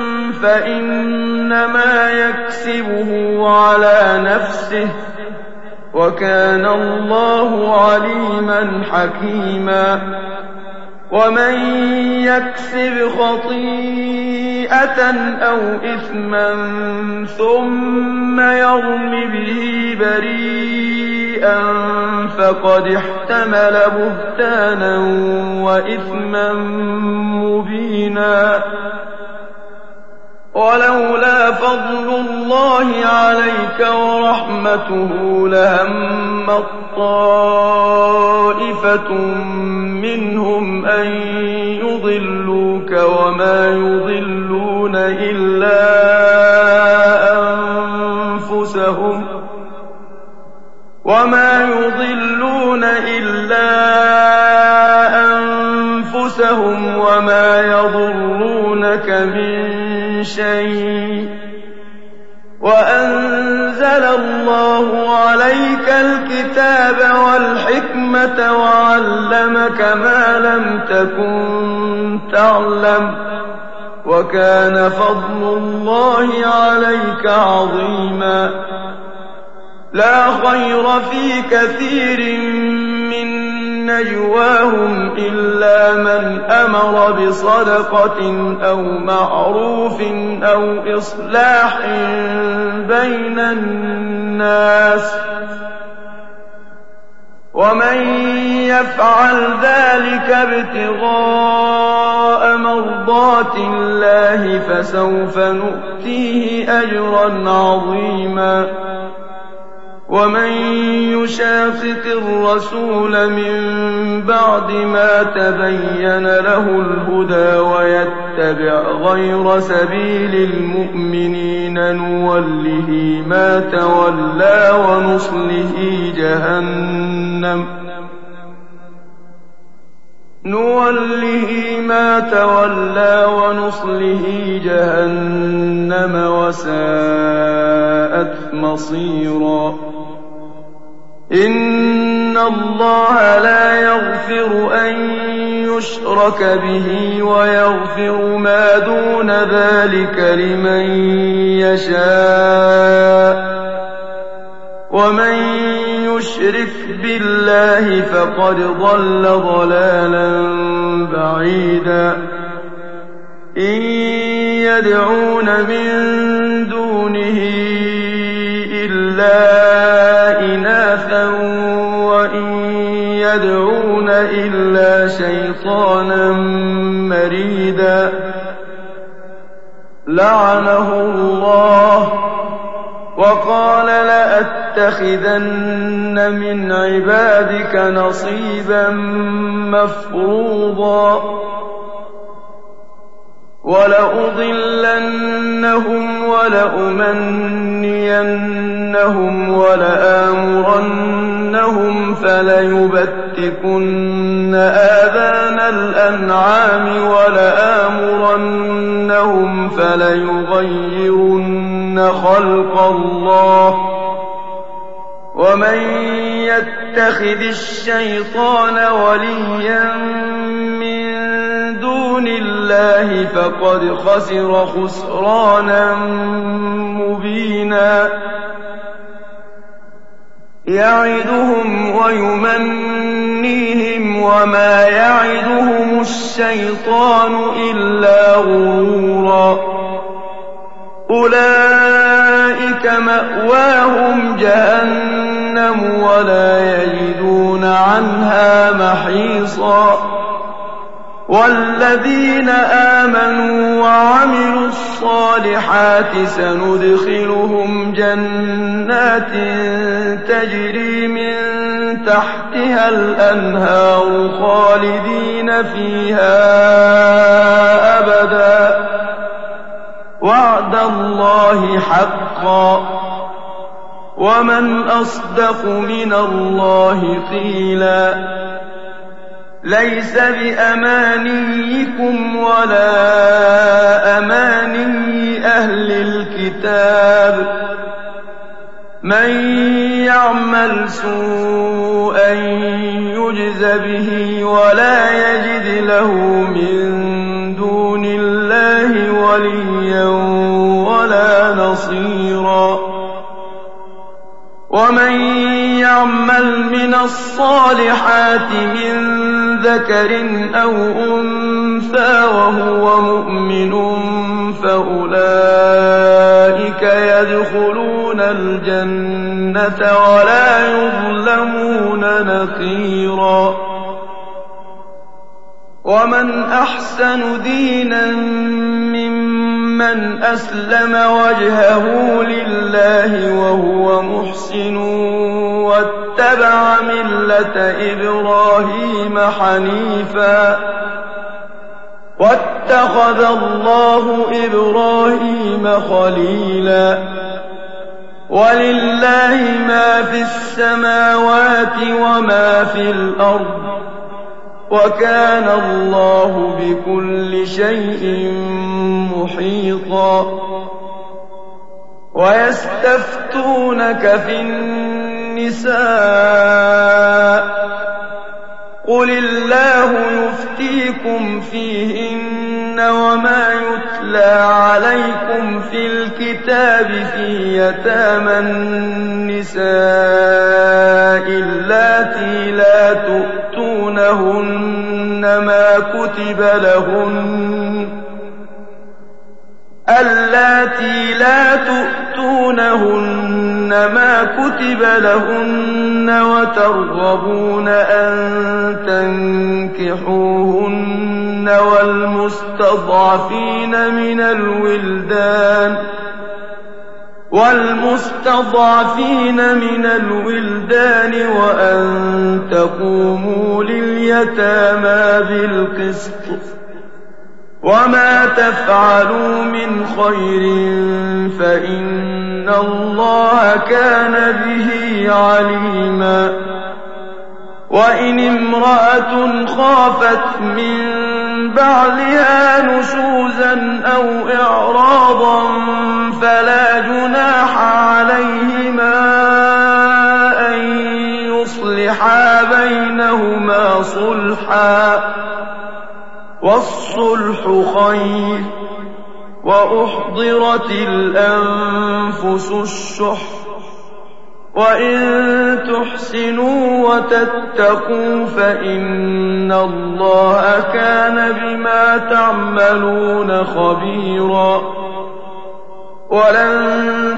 فإنما يكسبه على نفسه وكان الله عليما حكيما ومن يكسب خطيئة أو إثما ثم يرم به بريئا فقد احتمل بهتانا وإثما مبينا ولولا فضل الله عليك ورحمته لهمت طائفة منهم أن يضلوك وما يضلون إلا أنفسهم وما يضلون إلا أنفسهم وما يضرونك من شيء وأنزل الله عليك الكتاب والحكمة وعلمك ما لم تكن تعلم وكان فضل الله عليك عظيما لا خير في كثير من نجواهم إلا من أمر بصدقة أو معروف أو إصلاح بين الناس ومن يفعل ذلك ابتغاء مرضات الله فسوف نؤتيه أجرا عظيما ومن يشاقق الرسول من بعد ما تبين له الهدى ويتبع غير سبيل المؤمنين نوله ما تولى ونصله جهنم نوله ما تولى ونصله جهنم وساءت مصيرا إن الله لا يغفر أن يشرك به ويغفر ما دون ذلك لمن يشاء ومن يشرك بالله فقد ضل ضلالا بعيدا إن يدعون من دونه إلا إناثا وإن يدعون إلا شيطانا مريدا لعنه الله وقال لأتخذن من عبادك نصيبا مفروضا ولأضلنهم ولأمنينهم ولآمرنهم فليبتكن آذان الأنعام ولآمرنهم فليغيرن خلق الله ومن يتخذ الشيطان وليا من دون الله فقد خسر خسرانا مبينا يعدهم ويمنيهم وما يعدهم الشيطان إلا غرورا أولئك مأواهم جهنم ولا يجدون عنها محيصا والذين آمنوا وعملوا الصالحات سندخلهم جنات تجري من تحتها الأنهار خالدين فيها أبدا وعد الله حقا ومن أصدق من الله قيلا ليس بأمانيكم ولا أماني أهل الكتاب من يعمل سوءا يجز به ولا يجد له من دون الله وليا ولا نصيرا ومن يعمل من الصالحات من ذكر أو أنثى وهو مؤمن فأولئك يدخلون الجنة ولا يظلمون نقيرا ومن أحسن دينا ممن أسلم وجهه لله وهو محسن واتبع ملة إبراهيم حنيفا واتخذ الله إبراهيم خليلا ولله ما في السماوات وما في الأرض وكان الله بكل شيء محيطا ويستفتونك في النساء قل الله يفتيكم فيهن وما يتلى عليكم في الكتاب في يتامى النساء اللاتي لا تؤتونهن ما كتب لهن اللاتي لا تؤتونهن ما كتب لهن وترغبون أن تنكحوهن والمستضعفين من الولدان والمستضعفين من الولدان وأن تقوموا لليتامى بالقسط وما تفعلوا من خير فإن الله كان به عليما وإن امرأة خافت من بعلها نشوزا أو إعراضا فلا جناح عليهما أن يصلحا بينهما صلحا والصلح خير وأحضرت الأنفس الشح وإن تحسنوا وتتقوا فإن الله كان بما تعملون خبيرا ولن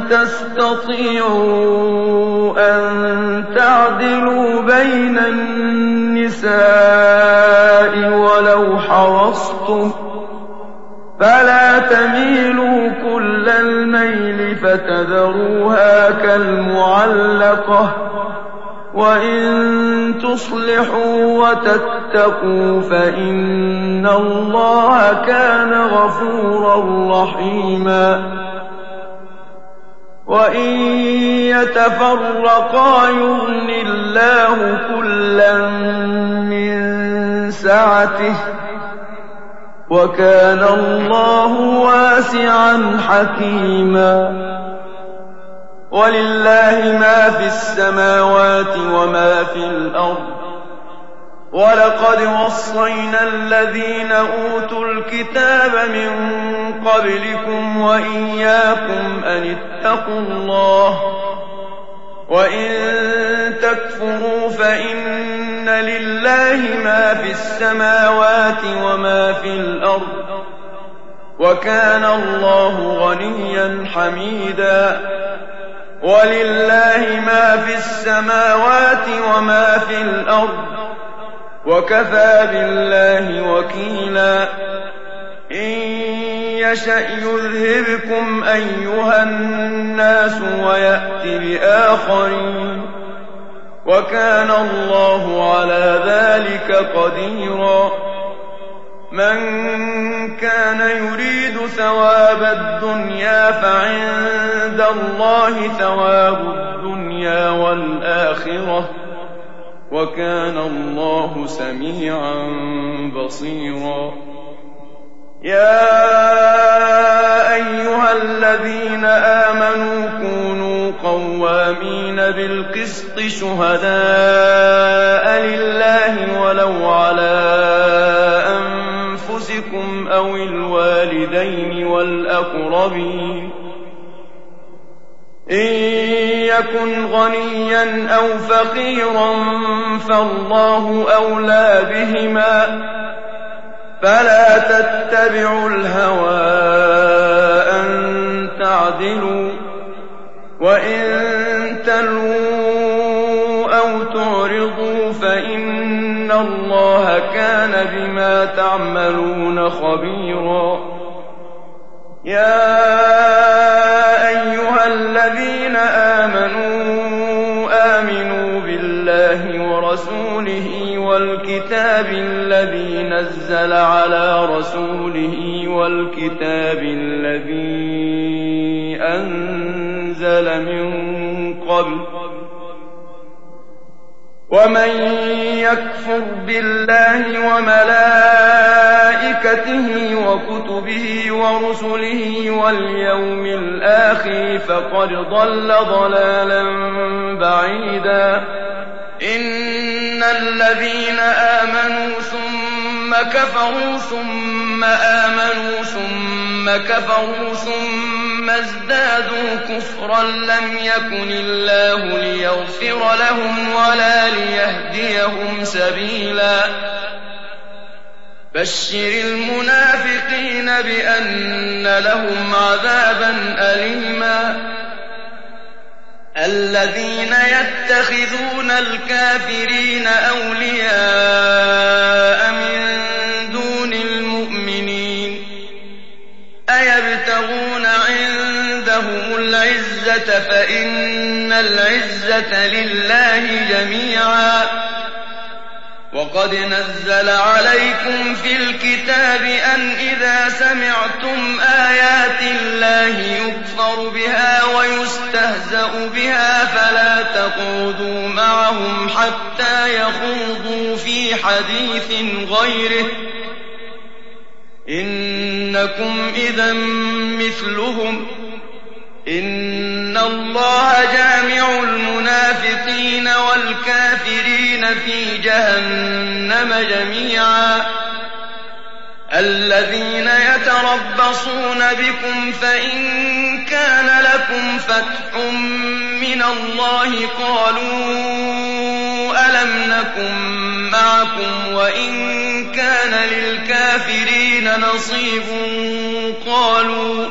تستطيعوا أن تعدلوا بين النساء ولو حرصتم فلا تميلوا كل الميل فتذروها كالمعلقة وإن تصلحوا وتتقوا فإن الله كان غفورا رحيما وإن يتفرقا يغن الله كلا من سعته وكان الله واسعا حكيما ولله ما في السماوات وما في الأرض ولقد وصينا الذين أوتوا الكتاب من قبلكم وإياكم أن اتقوا الله وإن تكفروا فإن لله ما في السماوات وما في الأرض وكان الله غنيا حميدا ولله ما في السماوات وما في الأرض وكفى بالله وكيلا إن يشأ يذهبكم أيها الناس ويأت بآخرين وكان الله على ذلك قديرا من كان يريد ثواب الدنيا فعند الله ثواب الدنيا والآخرة وكان الله سميعا بصيرا يا أيها الذين آمنوا كونوا قوامين بالقسط شهداء لله ولو على أنفسكم أو الوالدين والأقربين إن يكن غنيا أو فقيرا فالله أولى بهما فلا تتبعوا الهوى أن تعدلوا وإن تلووا أو تعرضوا فإن الله كان بما تعملون خبيرا يا أيها الذين آمنوا آمنوا بالله ورسوله والكتاب الذي نزل على رسوله والكتاب الذي أنزل من قبل ومن يكفر بالله وملائكته وكتبه ورسله واليوم الآخر فقد ضل ضلالا بعيدا إن الذين آمنوا ثم كفروا ثم آمنوا ثم كفروا ثم ازدادوا كفرا لم يكن الله ليغفر لهم ولا ليهديهم سبيلا بشر المنافقين بأن لهم عذابا أليما الذين يتخذون الكافرين أولياء من دون المؤمنين أيبتغون عندهم العزة فإن العزة لله جميعا وقد نزل عليكم في الكتاب أن إذا سمعتم آيات الله يكفر بها ويستهزأ بها فلا تقعدوا معهم حتى يخوضوا في حديث غيره إنكم إذا مثلهم إن الله جامع المنافقين والكافرين في جهنم جميعا الذين يتربصون بكم فإن كان لكم فتح من الله قالوا نكن معكم وإن كان للكافرين نصيب قالوا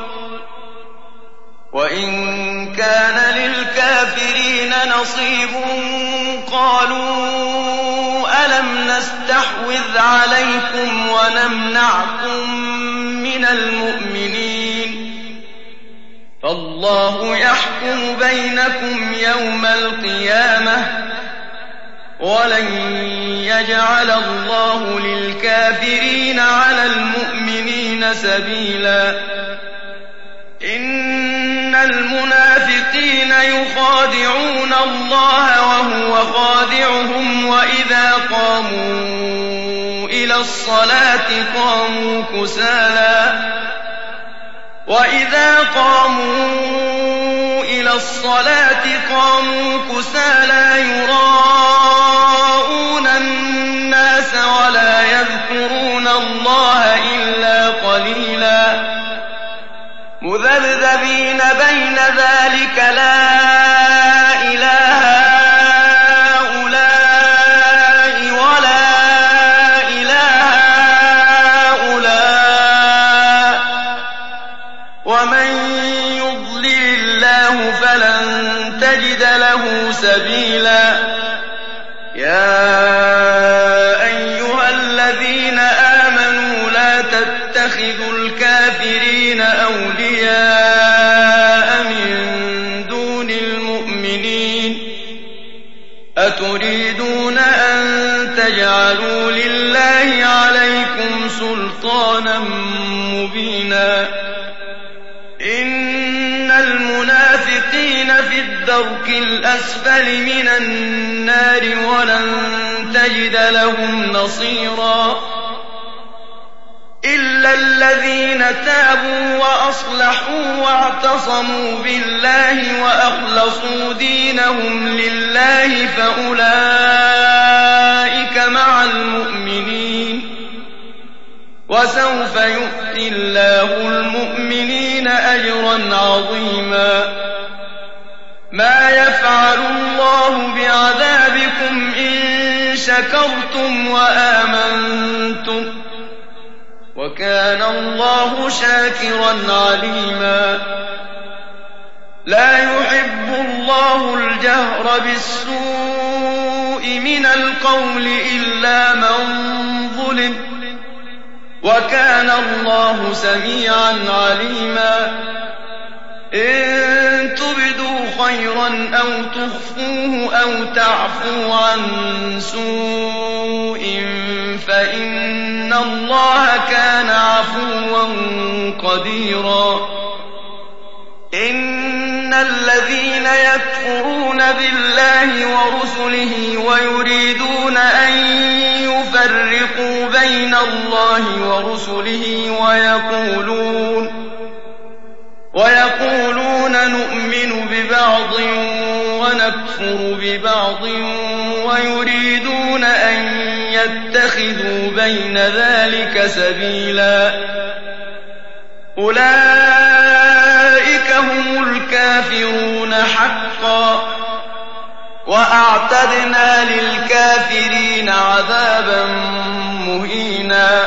وإن كان للكافرين نصيب قالوا ألم نستحوذ عليكم ونمنعكم من المؤمنين فالله يحكم بينكم يوم القيامة ولن يجعل الله للكافرين على المؤمنين سبيلا إن المنافقين يخادعون الله وهو خادعهم وإذا قاموا إلى الصلاة قاموا كسالى وإذا قاموا إلى الصلاة قاموا كسالى يراءون الناس ولا يذكرون الله إلا قليلا مذبذبين بين ذلك لا إله هؤلاء ولا إله هؤلاء ومن يضلل الله فلن تجد له سبيلا يا أيها الذين آمنوا لا تتخذوا الكافرين أولياء من دون المؤمنين أتريدون أن تجعلوا لله عليكم سلطانا مبينا إن المنافقين في الدرك الأسفل من النار ولن تجد لهم نصيرا إلا الذين تابوا وأصلحوا واعتصموا بالله وأخلصوا دينهم لله فأولئك مع المؤمنين وسوف يؤتي الله المؤمنين أجرا عظيما ما يفعل الله بعذابكم إن شكرتم وآمنتم وكان الله شاكرا عليما لا يحب الله الجهر بالسوء من القول إلا من ظلم وكان الله سميعا عليما إن تبدوا خيرا أو تخفوه أو تعفوا عن سوء فإن الله كان عفوا قديرا إن الذين يكفرون بالله ورسله ويريدون أن يفرقوا بين الله ورسله ويقولون ويقولون نؤمن ببعض ونكفر ببعض ويريدون أن يتخذوا بين ذلك سبيلا أولئك هم الكافرون حقا وأعتدنا للكافرين عذابا مهينا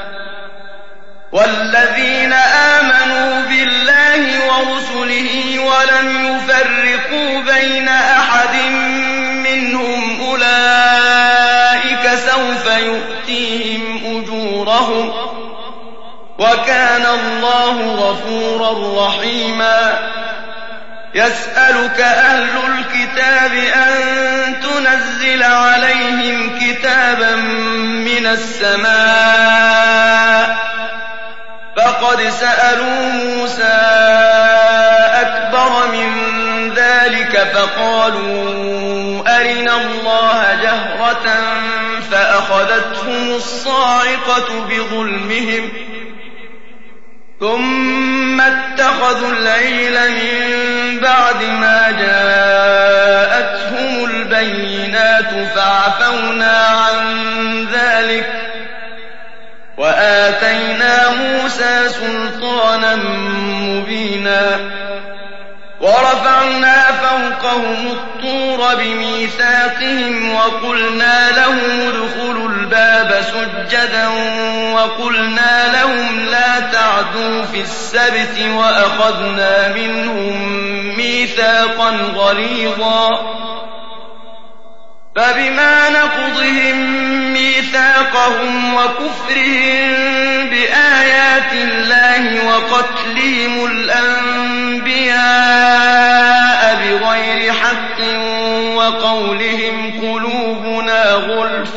والذين آمنوا بالله ورسله ولم يفرقوا بين أحد منهم أولئك سوف يؤتيهم أجورهم وكان الله غفورا رحيما يسألك أهل الكتاب أن تنزل عليهم كتابا من السماء فقد سألوا موسى أكبر من ذلك فقالوا أرنا الله جهرة فأخذتهم الصاعقة بظلمهم ثم اتخذوا العجل من بعد ما جاءتهم البينات فعفونا عن ذلك وآتينا موسى سلطانا مبينا ورفعنا فوقهم الطور بميثاقهم وقلنا لهم ادخلوا الباب سجدا وقلنا لهم لا تعدوا في السبت وأخذنا منهم ميثاقا غليظا فبما نقضهم ميثاقهم وكفرهم بآيات الله وقتلهم الأنبياء بغير حق وقولهم قلوبنا غلف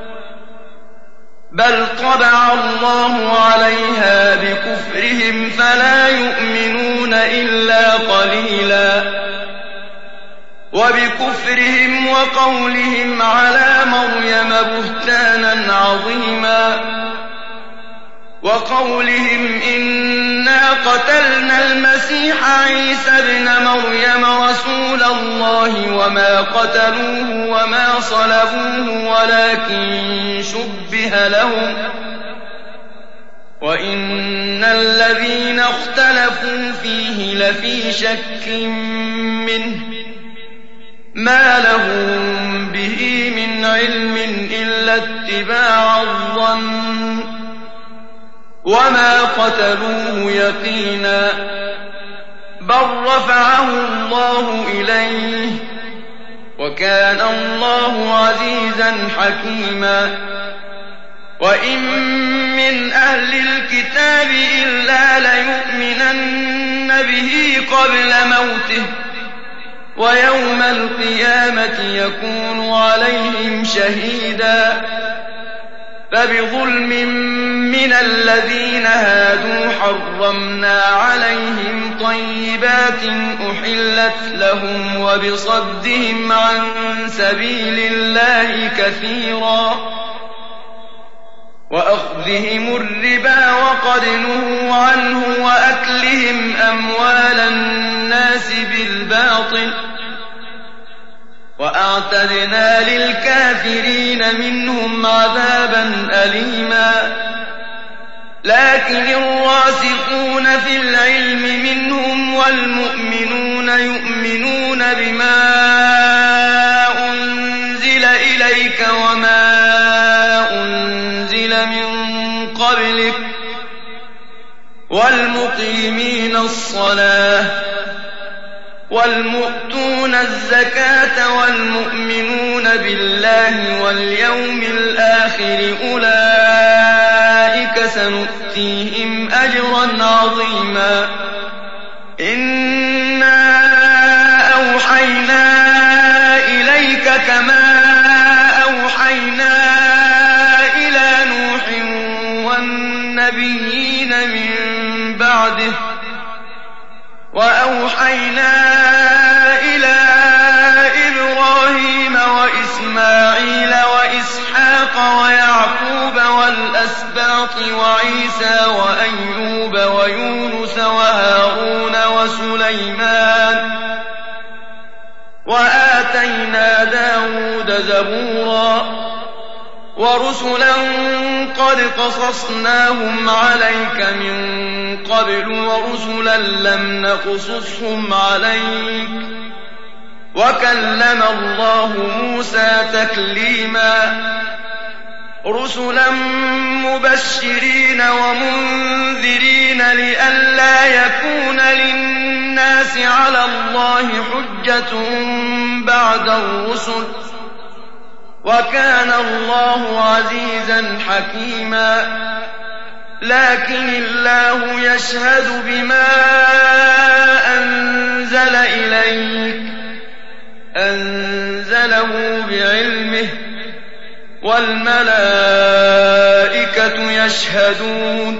بل طبع الله عليها بكفرهم فلا يؤمنون إلا قليلا وبكفرهم وقولهم على مريم بهتانا عظيما وقولهم إنا قتلنا المسيح عيسى ابن مريم رسول الله وما قتلوه وما صلبوه ولكن شبه لهم وإن الذين اختلفوا فيه لفي شك منه ما لهم به من علم إلا اتباع الظن وما قتلوه يقينا بل رفعه الله إليه وكان الله عزيزا حكيما وإن من أهل الكتاب إلا ليؤمنن به قبل موته ويوم القيامة يكون عليهم شهيدا فبظلم من الذين هادوا حرمنا عليهم طيبات أحلت لهم وبصدهم عن سبيل الله كثيرا وأخذهم الربا وقد نهوا عنه وأكلهم أموال الناس بالباطل وأعتدنا للكافرين منهم عذابا أليما لكن الراسخون في العلم منهم والمؤمنون يؤمنون بما أنزل إليك وما أنزل من قبلك والمقيمين الصلاة والمؤتون الزكاة والمؤمنون بالله واليوم الآخر أولئك سنؤتيهم أجرا عظيما إنا أوحينا إليك كما أوحينا إلى نوح والنبيين من بعده وأوحينا إلى إبراهيم وإسماعيل وإسحاق ويعقوب والأسباط وعيسى وأيوب ويونس وهارون وسليمان وآتينا داود زبورا ورسلا قد قصصناهم عليك من قبل ورسلا لم نقصصهم عليك وكلم الله موسى تكليما رسلا مبشرين ومنذرين لئلا يكون للناس على الله حجة بعد الرسل وكان الله عزيزا حكيما لكن الله يشهد بما أنزل إليك أنزله بعلمه والملائكة يشهدون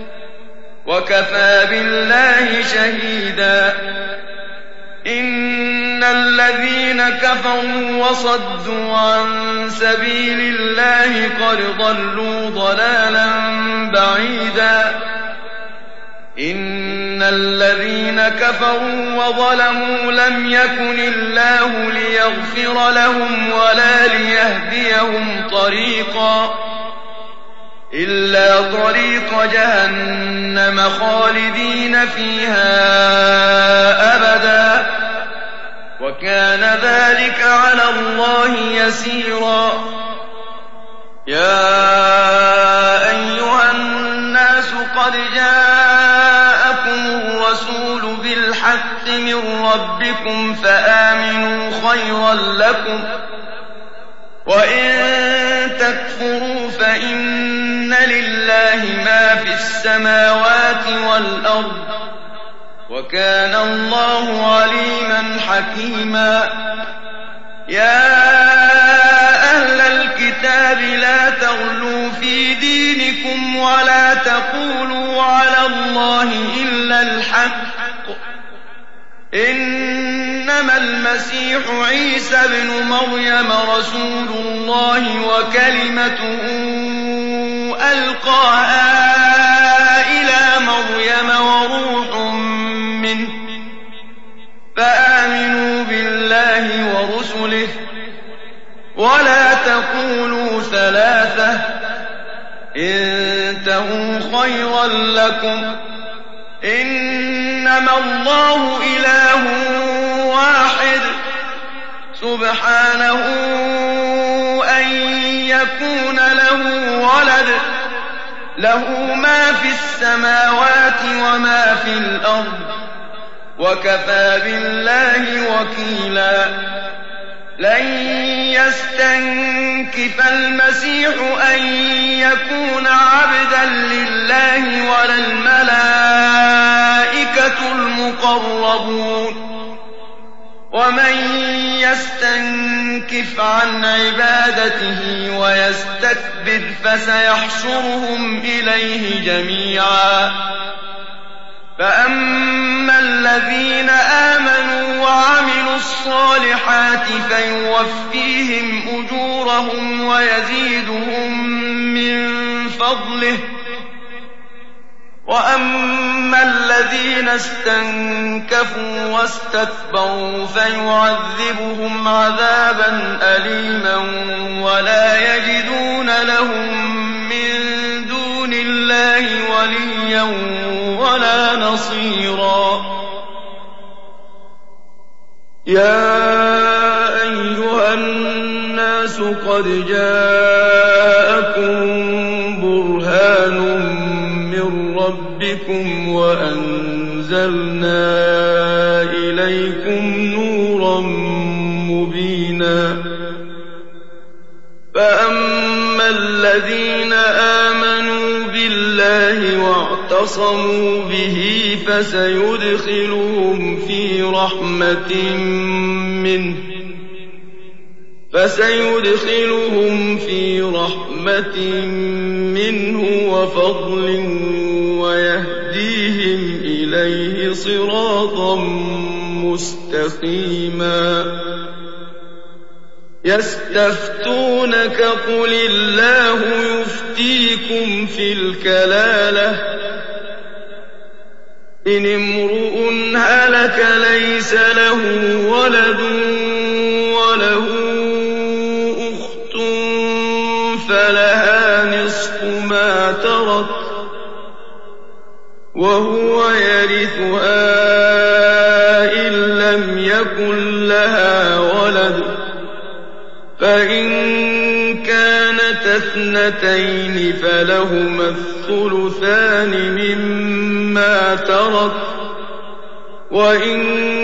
وكفى بالله شهيدا إن الذين كفروا وصدوا عن سبيل الله قد ضلوا ضلالا بعيدا إن الذين كفروا وظلموا لم يكن الله ليغفر لهم ولا ليهديهم طريقا إلا طريق جهنم خالدين فيها أبدا وكان ذلك على الله يسيرا. يا أيها الناس قد جاءكم الرسول بالحق من ربكم فآمنوا خيرا لكم وإن تكفروا فإن لله ما في السماوات والأرض وكان الله عليما حكيما. يا أهل الكتاب لا تغلوا في دينكم ولا تقولوا على الله إلا الحق إنما المسيح عيسى ابن مريم رسول الله وكلمته ألقاها إلى مريم وروح منه فآمنوا بالله ورسله ولا تقولوا ثلاثة انتهوا خيرا لكم إنما الله إله واحد سبحانه أن يكون له ولد له ما في السماوات وما في الأرض وكفى بالله وكيلا. لن يستنكف المسيح أن يكون عبدا لله ولا الملائكة المقربون ومن يستنكف عن عبادته ويستكبر فسيحشرهم إليه جميعا. فأما الذين آمنوا وعملوا الصالحات فيوفيهم أجورهم ويزيدهم من فضله وأما الذين استنكفوا واستكبروا فيعذبهم عذابا أليما ولا يجدون لهم من دون الله وليا ولا نصيرا. يا أيها الناس قد جاءكم برهان من ربكم وأنزلنا إليكم نورا مبينا. فأما الذين آمنوا بالله واعتصموا به فسيدخلهم في رحمة منه فسيدخلهم في رحمة منه وفضل ويهديهم إليه صراطا مستقيما. يستفتونك قل الله يفتيكم في الكلالة إن امرؤ هلك ليس له ولد وله أخت فلها نصف ما ترك وهو يرثها إن لم يكن لها ولد فإن كانت اثنتين فلهما الثلثان مما ترك وإن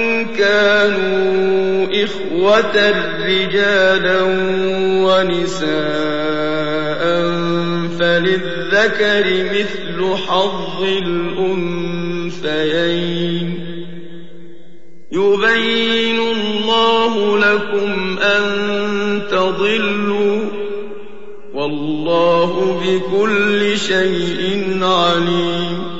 كانوا إخوة رجالا ونساء فللذكر مثل حظ الأنثيين. يبين الله لكم أن تضلوا والله بكل شيء عليم.